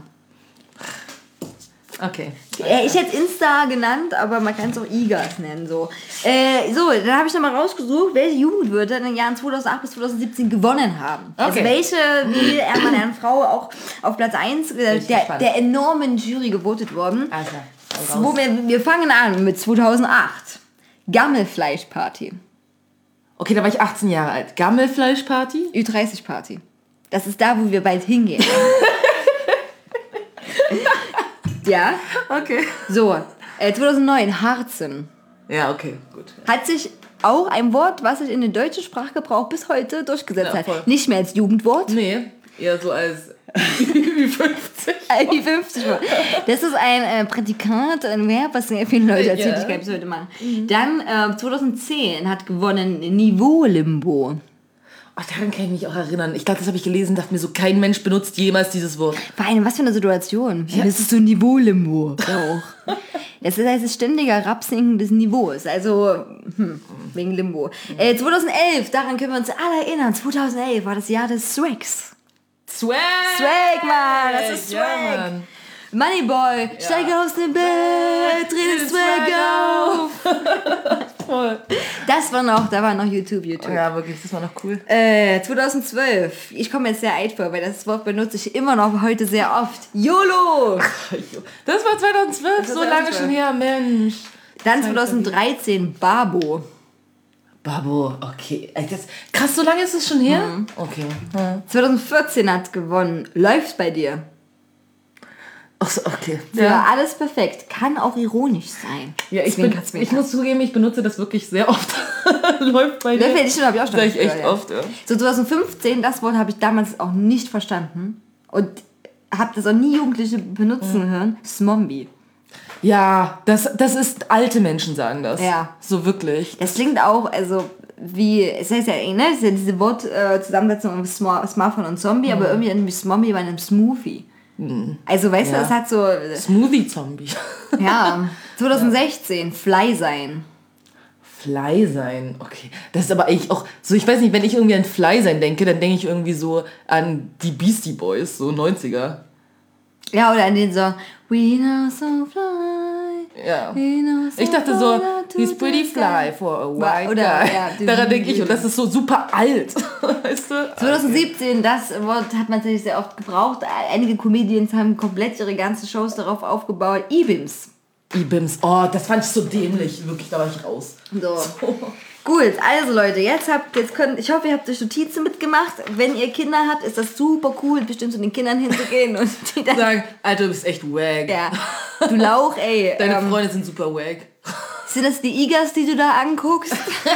Okay. Äh, Ich hätte Insta genannt, aber man kann es auch Igas nennen. So, äh, so dann habe ich nochmal rausgesucht, welche Jugendwörter in den Jahren zweitausendacht bis zweitausendsiebzehn gewonnen haben. Also Okay. welche, wie Hermann Herrn Frau auch auf Platz eins äh, Richtig der, spannend. der enormen Jury gewotet worden. Alter. Wo wir, wir fangen an mit zweitausendacht. Gammelfleischparty. Okay, da war ich achtzehn Jahre alt. Gammelfleischparty? Ü dreißig Party. Das ist da, wo wir bald hingehen. Ja, Okay. so. Äh, zweitausendneun, Harzen. Ja, okay, gut. Hat sich auch ein Wort, was sich in den deutschen Sprachgebrauch bis heute durchgesetzt Ja, voll. hat. Nicht mehr als Jugendwort. Nee, eher so als Ü fünfzig. Die fünfzig Wort. Das ist ein äh, Prädikat, ein Verb, was sehr viele Leute als Ja. Tätigkeit bis heute machen. Dann äh, zweitausendzehn hat gewonnen Niveau-Limbo. Ach, daran kann ich mich auch erinnern. Ich glaube, das habe ich gelesen, dachte mir so, kein Mensch benutzt jemals dieses Wort. Vor allem, was für eine Situation. Das ist so ein Niveau-Limbo. Auch. Das ist heißt, ständiger Rapsinken des Niveaus. Also, hm, wegen Limbo. Äh, zweitausendelf, daran können wir uns alle erinnern. zweitausendelf war das Jahr des Swags. Swag! Swag, Mann, das ist Ja, Swag. Mann. Moneyboy, steig aus dem Bett, dreh den Swag auf. Voll. Das war noch, da war noch YouTube, YouTube. Ja, wirklich, das war noch cool. Äh, zweitausendzwölf, ich komme jetzt sehr alt vor, weil das Wort benutze ich immer noch heute sehr oft. YOLO! Das war zweitausendzwölf, Das war so lange zweitausendzwölf. schon her, Mensch. Dann zweitausenddreizehn, Babo. Babo, okay. Ey, Das, krass, so lange ist es schon her? Okay. Ja. zweitausendvierzehn hat gewonnen, läuft bei dir. Ach so, okay. Ja, alles perfekt. Kann auch ironisch sein. Ja, ich, Zwinker, bin, zwinker. ich muss zugeben, ich benutze das wirklich sehr oft. Läuft bei dir. Das hätte ich schon, habe ich auch schon Sag ich echt gehört, ja. oft, ja. So zweitausendfünfzehn, das Wort habe ich damals auch nicht verstanden. Und habe das auch nie Jugendliche benutzen hören. Smombie. Ja, das, das ist, alte Menschen sagen das. Ja. So wirklich. Das klingt auch, also wie, es heißt ja, ne, es ist ja diese Wortzusammensetzung aus Sma- Smartphone und Zombie, aber irgendwie irgendwie Smombie bei einem Smoothie. Also weißt Ja. du, es hat so, Smoothie-Zombie. ja, zweitausendsechzehn, Fly sein. Fly sein, okay. Das ist aber eigentlich auch, so ich weiß nicht, wenn ich irgendwie an Fly sein denke, dann denke ich irgendwie so an die Beastie Boys, so neunziger. Ja, oder an den Song, We know so fly. Ja. We know so Ich dachte so, fly to he's pretty the fly sky. for a white Oder, guy. ja, Daran denke ich und das ist so super alt. Weißt du? zweitausendsiebzehn, das Wort hat man tatsächlich sehr oft gebraucht. Einige Comedians haben komplett ihre ganzen Shows darauf aufgebaut. I-Bims. I-Bims, oh, das fand ich so dämlich. Wirklich, da war ich raus. So. Gut, also Leute, jetzt habt jetzt könnt, ich hoffe, ihr habt euch Notizen mitgemacht. Wenn ihr Kinder habt, ist das super cool, bestimmt zu den Kindern hinzugehen und die dann, Sagen, Alter, du bist echt wack. ja, du Lauch, ey. Deine ähm, Freunde sind super wack. sind das die Igas, die du da anguckst?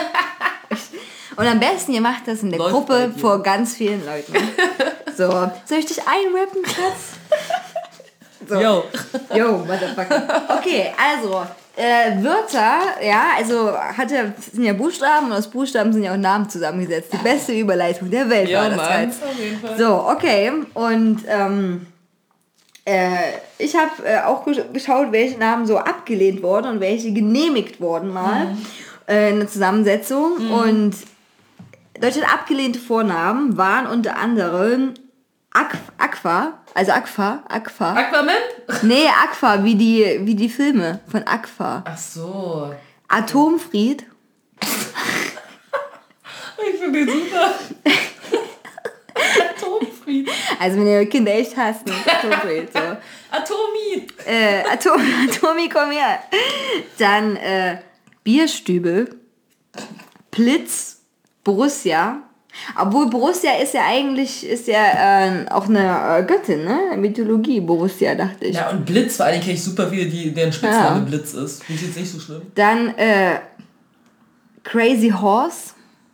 Und am besten, ihr macht das in der Läuft Gruppe bei dir. vor ganz vielen Leuten. So, soll ich dich einrappen, Schatz? So. Yo. Yo, motherfucker. Okay, also, äh, Wörter, ja, also hatte, sind ja Buchstaben und aus Buchstaben sind ja auch Namen zusammengesetzt. Die beste Überleitung der Welt Ja, war das Mann. jetzt. Auf jeden Fall. So, okay, und ähm, äh, ich habe äh, auch gesch- geschaut, welche Namen so abgelehnt wurden und welche genehmigt wurden mal Mhm. äh, in der Zusammensetzung. Und Deutschland abgelehnte Vornamen waren unter anderem Aqu- Aqua, also Aqua, Aqua. Aquaman? Nee, Aqua, wie die, wie die Filme von Aqua. Ach so. Atomfried. Ich finde den super. Atomfried. Atomfried. Also wenn ihr Kinder echt hasst, dann ist Atomfried. So. Atomi. Äh, Atom, Atomi, komm her. Dann äh, Bierstübel, Blitz, Borussia. Obwohl Borussia ist ja eigentlich ist ja äh, auch eine äh, Göttin, ne? Mythologie, Borussia, dachte ich. Ja, und Blitz, vor allem kenne ich super viele, die, deren Spitzname ja. Blitz ist. Finde ich jetzt nicht so schlimm. Dann äh, Crazy Horse,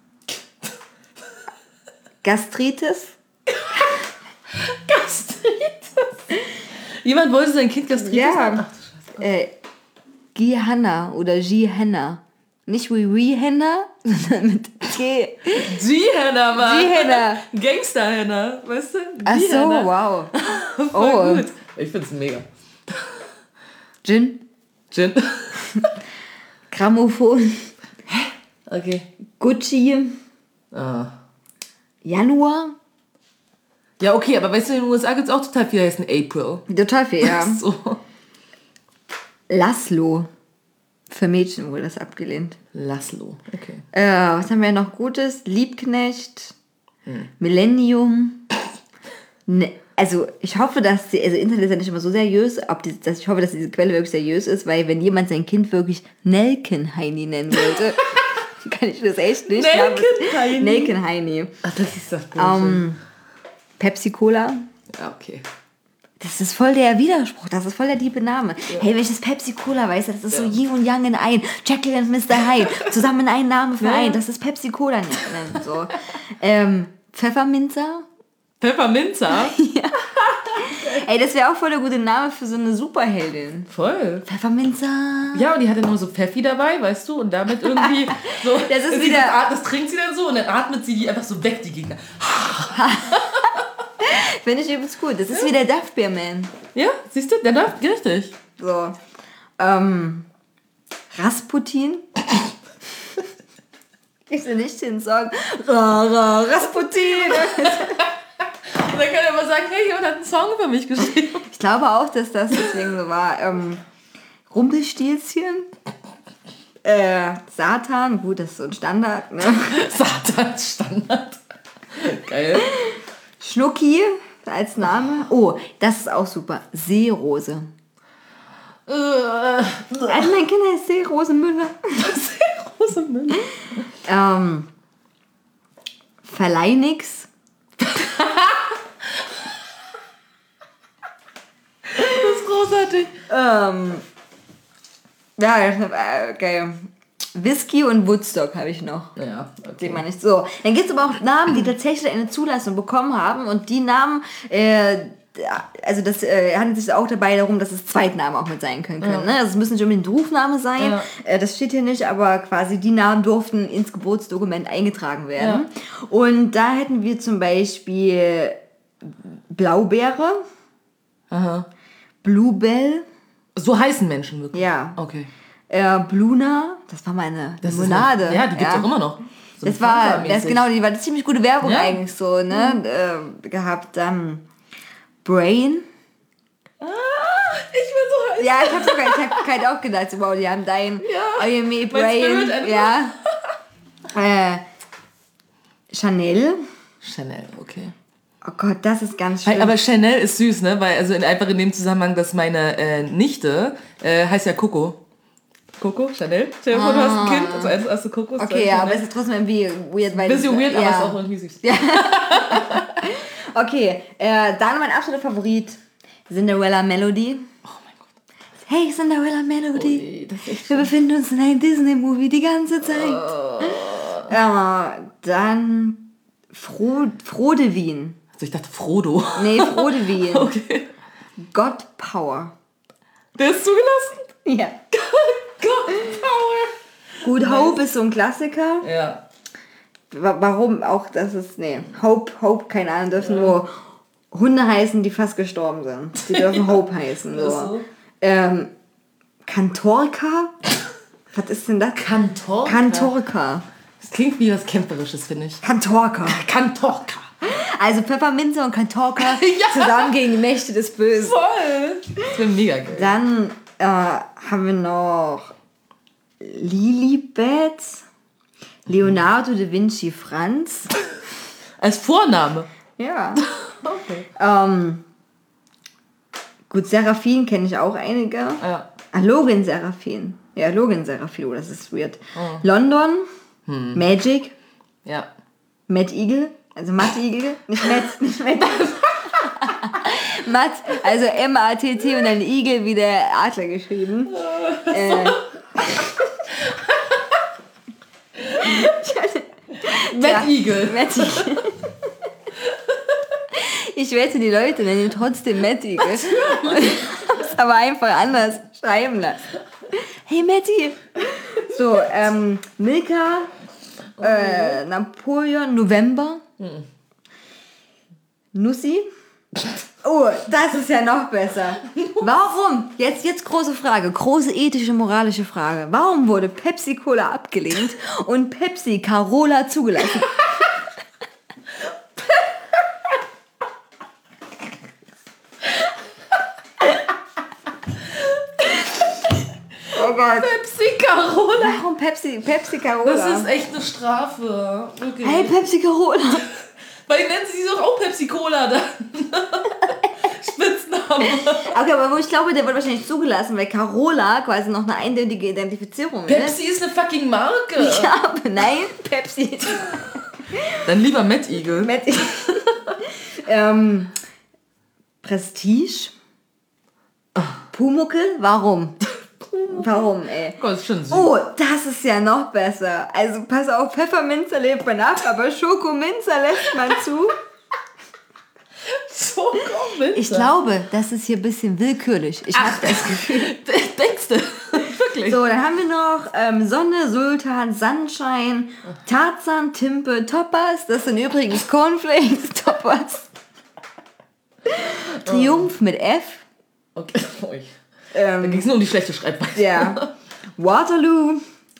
Gastritis. Gastritis? Jemand wollte sein Kind Gastritis ja. machen? Ach, äh, Gihanna oder Gihanna. Nicht wie Rihanna, sondern mit G. Gihanna, Mann. Gihanna. Gangster-Henna, weißt du? Ach so, wow. Voll oh. gut. Ich find's mega. Gin. Gin. Grammophon. Hä? Okay. Gucci. Ah. Januar. Ja, okay, aber weißt du, in den U S A gibt's auch total viel, heißen April. Total viel, ja. So. Laszlo. Für Mädchen wurde das abgelehnt. Laszlo, okay. Äh, was haben wir noch Gutes? Liebknecht. Hm. Millennium. Ne, also ich hoffe, dass die, also Internet ist ja nicht immer so seriös, ob die, dass ich hoffe, dass diese Quelle wirklich seriös ist, weil wenn jemand sein Kind wirklich Nelkenheini nennen wollte, kann ich das echt nicht. Nelkenheini. Nelkenheini. Ach, das ist das um, Pepsi Cola. Ja, okay. Das ist voll der Widerspruch, das ist voll der diebe Name. Ja. Hey, welches Pepsi Cola, weißt du, das ist ja. so Yin und Yang in ein. Jekyll und Mister Hyde, zusammen in einen Namen vereint. Ja. Das ist Pepsi Cola nicht. So. ähm, Pfefferminzer. Pfefferminzer? Ja. Ey, das wäre auch voll der gute Name für so eine Superheldin. Voll. Pfefferminzer. Ja, und die hat dann nur so Pfeffi dabei, weißt du, und damit irgendwie so. Das ist wieder. Das, das trinkt sie dann so und dann atmet sie die einfach so weg, die Gegner. Finde ich übelst gut. Das ist ja. wie der Duff Bear Man. Ja, siehst du, der Duff, richtig. So. Ähm, Rasputin. Ich will nicht den Song. Ra, ra, Rasputin. Und dann kann er immer sagen, hey, jemand hat einen Song über mich geschrieben. Ich glaube auch, dass das deswegen so war. Ähm, Rumpelstilzchen. Äh, Satan. Gut, das ist so ein Standard. Ne? Satan, Standard. Geil. Schnucki als Name. Oh, das ist auch super. Seerose. Äh, also mein Kind heißt Seerose Müller. Seerose Müller. Ähm, Verleinix. Das ist großartig. Ähm, ja, geil. Whisky und Woodstock habe ich noch. Ja, okay. Den man nicht so. Dann gibt es aber auch Namen, die tatsächlich eine Zulassung bekommen haben und die Namen, äh, also das äh, handelt sich auch dabei darum, dass es Zweitnamen auch mit sein können. können ja. Ne? Also es müssen nicht unbedingt Rufname sein, ja. äh, das steht hier nicht, aber quasi die Namen durften ins Geburtsdokument eingetragen werden. Ja. Und da hätten wir zum Beispiel Blaubeere, aha. Bluebell. So heißen Menschen wirklich? Ja. Okay. Äh, Bluna, das war meine das Limonade. Eine, ja, die gibt es ja. auch immer noch. So das war, das genau, die war eine ziemlich gute Werbung ja. eigentlich so, ne, mhm. äh, gehabt. Dann Brain. Ah, ich will so heißen. Ja, ich hab sogar, ich hab halt auch gedacht, so, wow, die haben dein ja. I M E Brain. Ja. äh, Chanel. Chanel, okay. Oh Gott, das ist ganz schön. Aber Chanel ist süß, ne, weil also in, einfach in dem Zusammenhang, dass meine äh, Nichte äh, heißt ja Coco. Coco, Chanel. Stell dir vor, du hast ein Kind, also erst hast du Coco. Okay, ja, aber es ist trotzdem irgendwie weird, weil bisschen weird, ja. aber es ist auch irgendwie süß. Ja. Okay, äh, dann mein absoluter Favorit, Cinderella Melody. Oh mein Gott. Hey, Cinderella Melody. Oh, nee, das ist echt wir befinden uns in einem Disney-Movie die ganze Zeit. Oh. Ja, dann Fro Frodewin. Also ich dachte Frodo. Nee, Frodewin. Okay. God Power. Der ist zugelassen? Ja. God Power. Gut, nice. Hope ist so ein Klassiker. Ja. Warum auch, das ist, nee, Hope, Hope, keine Ahnung, dürfen ja. nur Hunde heißen, die fast gestorben sind. Die dürfen Hope heißen. So. So. Ähm, Kantorka? Was ist denn das? Kantorka? Kantorka. Das klingt wie was Kämpferisches, finde ich. Kantorka. Kantorka. Also Pfefferminze und Kantorka ja. zusammen gegen die Mächte des Bösen. Voll. Das wäre mega geil. Dann äh, haben wir noch Lilibet, Leonardo da Vinci Franz. Als Vorname? Ja. Okay. Ähm, gut, Seraphin kenne ich auch einige. Ja. Ah, Logan Seraphin. Ja, Logan Seraphin, oh, das ist weird. Oh. London, Hm. Magic, Ja. Matt Eagle, also Matt Eagle, nicht Matt, nicht Matt. Matt, also M A T T und dann Eagle wie der Adler geschrieben. äh. Matt Eagle. Matt Eagle. Ich wette, die Leute nennen ihn trotzdem Matt Eagle. Und hab's aber einfach anders schreiben lassen. Hey Matti! So, ähm, Milka, äh, Napoleon, November, Hm. Nussi. Oh, das ist ja noch besser. Warum? Jetzt, jetzt große Frage, große ethische, moralische Frage. Warum wurde Pepsi Cola abgelehnt und Pepsi Carola zugelassen? Oh Gott. Pepsi Carola. Warum Pepsi, Pepsi Carola? Das ist echt eine Strafe. Okay. Hey, Pepsi Carola. Weil nennen sie doch auch Pepsi Cola dann. Spitzname. Okay, aber wo ich glaube, der wird wahrscheinlich zugelassen, weil Carola quasi noch eine eindeutige Identifizierung Pepsi ist eine fucking Marke. ist. Ja, aber nein, Pepsi. Dann lieber Matt Eagle. Matt ähm, Prestige? Pumuckl? Warum? Warum, ey? Gott, ist schon süß. Oh, das ist ja noch besser. Also pass auf, Pfefferminzer lebt man ab, aber Schokominzer lässt man zu. So komisch. Ich glaube, das ist hier ein bisschen willkürlich. Ich habe das Gefühl. Denkst du? Wirklich? So, dann haben wir noch ähm, Sonne, Sultan, Sunshine, Tarzan, Timpe, Toppers. Das sind übrigens Cornflakes, Toppers. Triumph mit F. Okay, ui. Da ging Ähm, es nur um die schlechte Schreibweise. ja. Waterloo,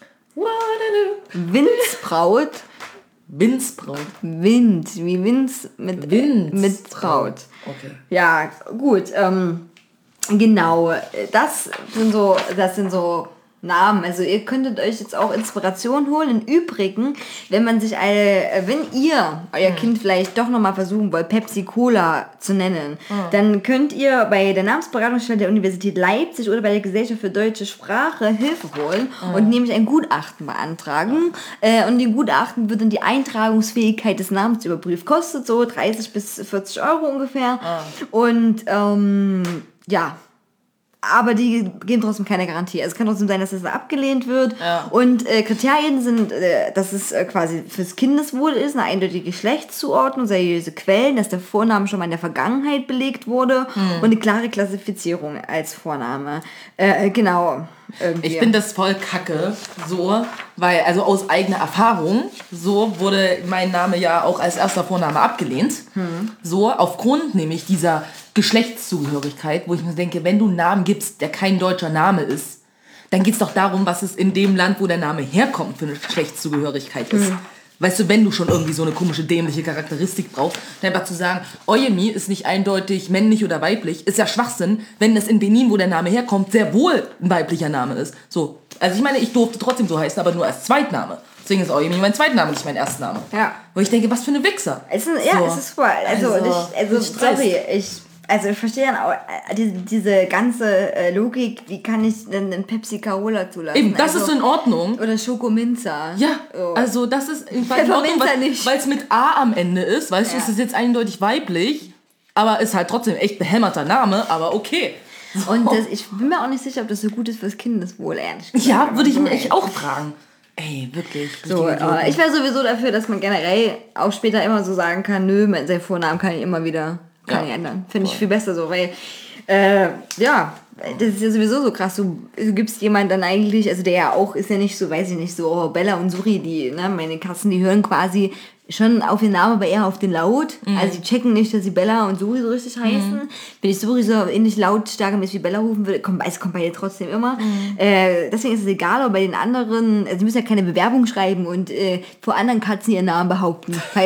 Waterloo. Windsbraut. Windsbraut. Wind, wie Winds mit, Windsbraut. mit Braut. Okay. Ja, gut. Ähm, genau, das sind so, das sind so Namen. Also ihr könntet euch jetzt auch Inspiration holen. Im Übrigen, wenn man sich eine, wenn ihr euer Kind vielleicht doch nochmal versuchen wollt, Pepsi Cola zu nennen, dann könnt ihr bei der Namensberatungsstelle der Universität Leipzig oder bei der Gesellschaft für deutsche Sprache Hilfe holen und nämlich ein Gutachten beantragen. Äh, und im Gutachten wird dann die Eintragungsfähigkeit des Namens überprüft. Kostet so dreißig bis vierzig Euro ungefähr. Und ähm, ja, aber die geben trotzdem keine Garantie. Also es kann trotzdem sein, dass es abgelehnt wird. Ja. Und äh, Kriterien sind, äh, dass es äh, quasi fürs Kindeswohl ist, eine eindeutige Geschlechtszuordnung, seriöse Quellen, dass der Vorname schon mal in der Vergangenheit belegt wurde und eine klare Klassifizierung als Vorname. Äh, genau. Irgendwie. Ich finde das voll kacke, so, weil, also aus eigener Erfahrung, so wurde mein Name ja auch als erster Vorname abgelehnt. Hm. So, aufgrund nämlich dieser Geschlechtszugehörigkeit, wo ich mir denke, wenn du einen Namen gibst, der kein deutscher Name ist, dann geht es doch darum, was es in dem Land, wo der Name herkommt, für eine Geschlechtszugehörigkeit ist. Hm. Weißt du, wenn du schon irgendwie so eine komische, dämliche Charakteristik brauchst, dann einfach zu sagen, Oyemi ist nicht eindeutig männlich oder weiblich, ist ja Schwachsinn, wenn es in Benin, wo der Name herkommt, sehr wohl ein weiblicher Name ist. So, also ich meine, ich durfte trotzdem so heißen, aber nur als Zweitname. Deswegen ist Oyemi mein Zweitname, nicht mein Erstname. Ja. Wo ich denke, was für eine Wichser. Es ist, ja, So. es ist voll. Also, Also, ich, also ich dreist. sorry, ich, also ich verstehe dann auch äh, diese, diese ganze äh, Logik, wie kann ich denn einen Pepsi Carola zulassen? Eben, das also, ist so in Ordnung. Oder Schokominzer. Ja, So. also das ist in Pfefferminzer Ordnung, nicht. weil es mit A am Ende ist, weißt du, Ja. es ist jetzt eindeutig weiblich, aber ist halt trotzdem echt behämmerter Name, aber okay. So. Und das, ich bin mir auch nicht sicher, ob das so gut ist fürs Kindeswohl, ehrlich gesagt. Ja, würde ich So, mich auch fragen. Ey, wirklich. So, richtige aber Idioten. ich wäre sowieso dafür, dass man generell auch später immer so sagen kann, nö, mein- seinen Vornamen kann ich immer wieder kann Ja. ich ändern. Finde ich viel besser so, weil, äh, ja, das ist ja sowieso so krass. Du, du gibst jemand dann eigentlich, also der ja auch, ist ja nicht so, weiß ich nicht, so oh, Bella und Suri, die, ne, meine Katzen, die hören quasi schon auf den Namen, aber eher auf den Laut. Mhm. Also die checken nicht, dass sie Bella und Suri so richtig heißen. Wenn ich Suri so ähnlich lautstark wie Bella rufen will, kommt, es kommt bei ihr trotzdem immer. Mhm. Äh, deswegen ist es egal, aber bei den anderen, also sie müssen ja keine Bewerbung schreiben und äh, vor anderen Katzen ihren Namen behaupten, weißt du?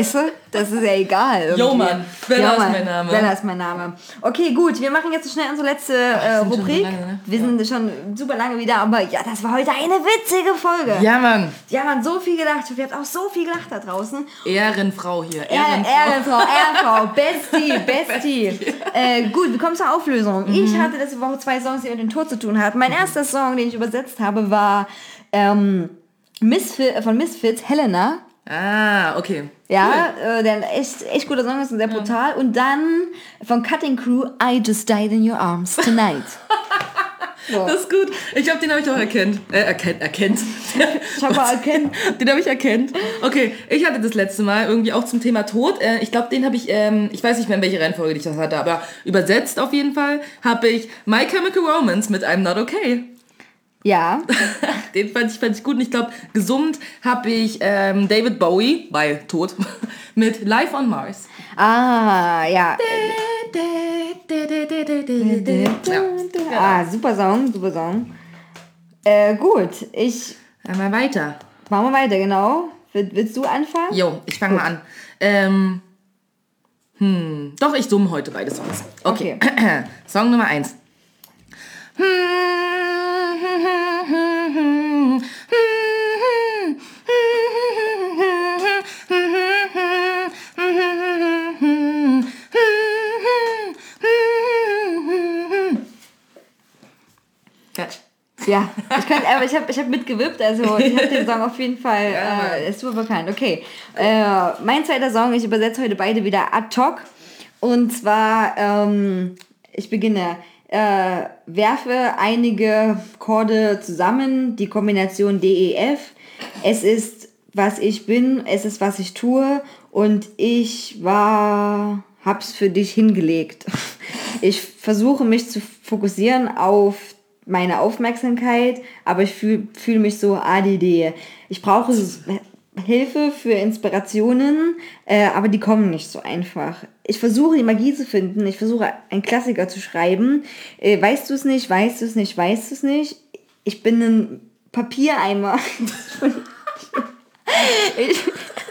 Das ist ja egal. Irgendwie. Yo, Mann. Bella Ja, ist Mann. mein Name. Bella ist mein Name. Okay, gut. Wir machen jetzt schnell unsere letzte äh, sind schon Rubrik. so lange, ne? Wir sind schon super lange wieder, aber ja, das war heute eine witzige Folge. Ja, Mann. Ja, man, so viel gelacht. Wir haben auch so viel gelacht da draußen. Ehrenfrau hier. Ehren- Ehrenfrau. Ehrenfrau, Ehrenfrau, Bestie, Bestie. äh, gut, wir kommen zur Auflösung. Mhm. Ich hatte letzte Woche zwei Songs, die mit dem Tod zu tun hatten. Mein erster Song, den ich übersetzt habe, war ähm, Misfit, von Misfits, Helena. Ah, okay. Ja, äh, der ein echt, echt guter Song ist und sehr brutal. Und dann von Cutting Crew, I Just Died in Your Arms Tonight. So. Das ist gut. Ich glaube, den habe ich auch erkannt. Äh, erkennt, erkennt. Ich habe mal erkannt. Den habe ich erkannt. Okay, ich hatte das letzte Mal irgendwie auch zum Thema Tod. Äh, ich glaube, den habe ich, ähm, ich weiß nicht mehr, in welche Reihenfolge ich das hatte, aber übersetzt auf jeden Fall habe ich My Chemical Romance mit I'm Not Okay. Ja. Den fand ich, fand ich gut. Und ich glaube, gesummt habe ich ähm, David Bowie, weil tot, mit Life on Mars. Ah, ja. Ja. Ah, super Song, super Song. Äh, gut, ich... Einmal weiter. Machen wir weiter, genau. Will, willst du anfangen? Jo, ich fange mal an. Ähm, hm, doch, ich summe heute beide Songs. Okay. Okay. Song Nummer eins. Catch. Ja, ich könnte, aber ich habe ich hab mitgewippt, also ich habe den Song auf jeden Fall, Ja, äh, ist super bekannt. Okay, äh, mein zweiter Song, ich übersetze heute beide wieder ad hoc. Und zwar, ähm, ich beginne, äh, werfe einige Chorde zusammen, die Kombination D E F. Es ist, was ich bin, es ist, was ich tue und ich war, hab's für dich hingelegt. Ich versuche mich zu fokussieren auf meine Aufmerksamkeit, aber ich fühle fühl mich so A D D. Ich brauche Hilfe für Inspirationen, äh, aber die kommen nicht so einfach. Ich versuche die Magie zu finden, ich versuche einen Klassiker zu schreiben. Äh, weißt du es nicht, weißt du es nicht, weißt du es nicht? Ich bin ein Papiereimer. ich,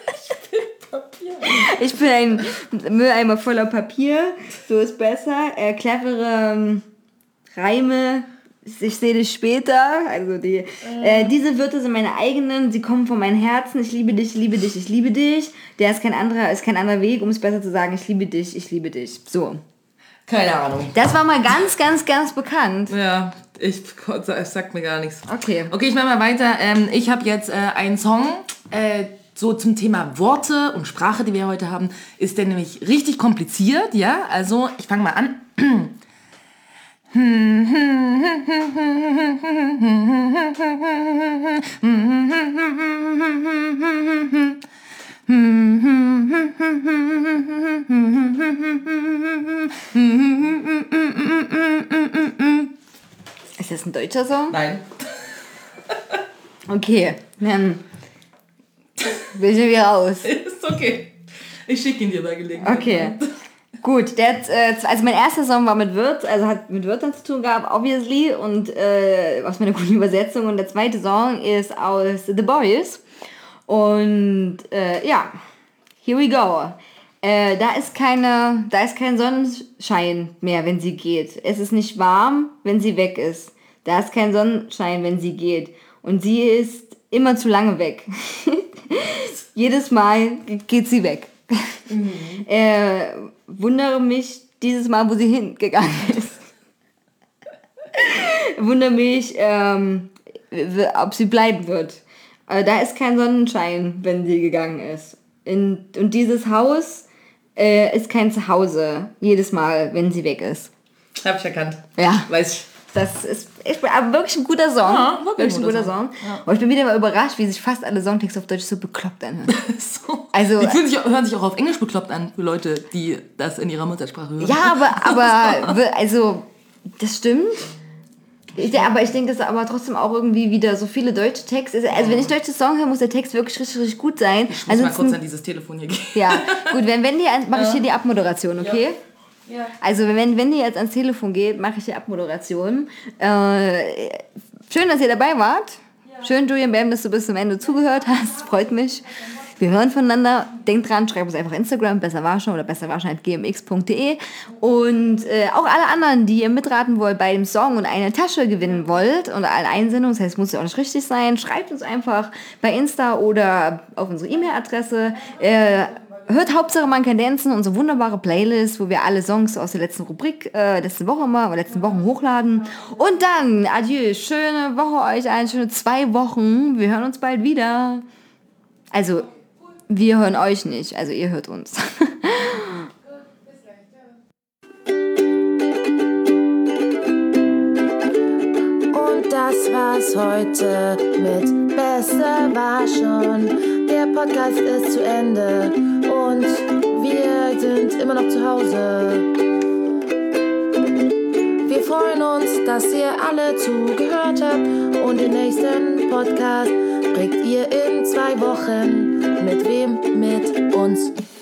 ich bin ein Mülleimer voller Papier, so ist besser. Äh, clevere ähm, Reime, ich sehe dich später, also die, äh, diese Wörter sind meine eigenen, sie kommen von meinem Herzen, ich liebe dich, ich liebe dich, ich liebe dich, der ist kein anderer, ist kein anderer Weg, um es besser zu sagen, ich liebe dich, ich liebe dich, so. Keine Ahnung. Das war mal ganz, ganz, ganz bekannt. Ja, ich, es sagt mir gar nichts. Okay. Okay, ich mache mal weiter. Ähm, ich habe jetzt äh, einen Song, äh, so zum Thema Worte und Sprache, die wir heute haben, ist der nämlich richtig kompliziert, ja, also ich fange mal an. Ist das ein deutscher Song? Nein. Okay, dann bin ich wieder raus. Ist okay. Ich schicke ihn dir bei Gelegenheit. Okay. Gut, der hat, äh, also mein erster Song war mit Wirt, also hat mit Wörtern zu tun gehabt, obviously, und äh, aus meiner guten Übersetzung. Und der zweite Song ist aus The Boys. Und äh, ja, here we go. Äh, da ist keine, da ist kein Sonnenschein mehr, wenn sie geht. Es ist nicht warm, wenn sie weg ist. Da ist kein Sonnenschein, wenn sie geht. Und sie ist immer zu lange weg. Jedes Mal geht sie weg. Mhm. äh, wundere mich dieses Mal, wo sie hingegangen ist. Wundere mich, ähm, ob sie bleiben wird. Äh, da ist kein Sonnenschein, wenn sie gegangen ist. In, und dieses Haus äh, ist kein Zuhause, jedes Mal, wenn sie weg ist. Hab ich erkannt. Ja. Weiß ich. Das ist echt, aber wirklich ein guter Song. Ja, wirklich ein guter Song. Song. Ja. Und ich bin wieder mal überrascht, wie sich fast alle Songtexte auf Deutsch so bekloppt anhören. so. Also, die fühlen sich, hören sich auch auf Englisch bekloppt an, für Leute, die das in ihrer Muttersprache hören. Ja, aber, aber also, das stimmt. Ich, aber ich denke, dass aber trotzdem auch irgendwie wieder so viele deutsche Texte. Also, wenn ich deutsche Song höre, muss der Text wirklich richtig, richtig gut sein. Ich muss mal kurz an dieses Telefon hier gehen. Ja, gut, wenn Wendy, mache ich hier die Abmoderation, okay? Ja. Ja. Also wenn Wendy jetzt ans Telefon geht, mache ich die Abmoderation. Äh, schön, dass ihr dabei wart. Ja. Schön, Julian Bam, dass du bis zum Ende zugehört hast. Freut mich. Wir hören voneinander. Denkt dran, schreibt uns einfach Instagram, besser war schon oder besser war schon at g m x punkt d e. Und äh, auch alle anderen, die ihr mitraten wollt bei dem Song und eine Tasche gewinnen wollt und alle Einsendungen, das heißt, es muss ja auch nicht richtig sein, schreibt uns einfach bei Insta oder auf unsere E-Mail-Adresse. Äh, hört Hauptsache man kann dancen, unsere wunderbare Playlist, wo wir alle Songs aus der letzten Rubrik, äh, letzte Woche mal, oder letzten Wochen hochladen. Und dann, adieu, schöne Woche euch allen, schöne zwei Wochen. Wir hören uns bald wieder. Also, wir hören euch nicht, also ihr hört uns. Und das war's heute mit Besser war schon. Der Podcast ist zu Ende und wir sind immer noch zu Hause. Wir freuen uns, dass ihr alle zugehört habt und den nächsten Podcast kriegt ihr in zwei Wochen. Mit wem? Mit uns.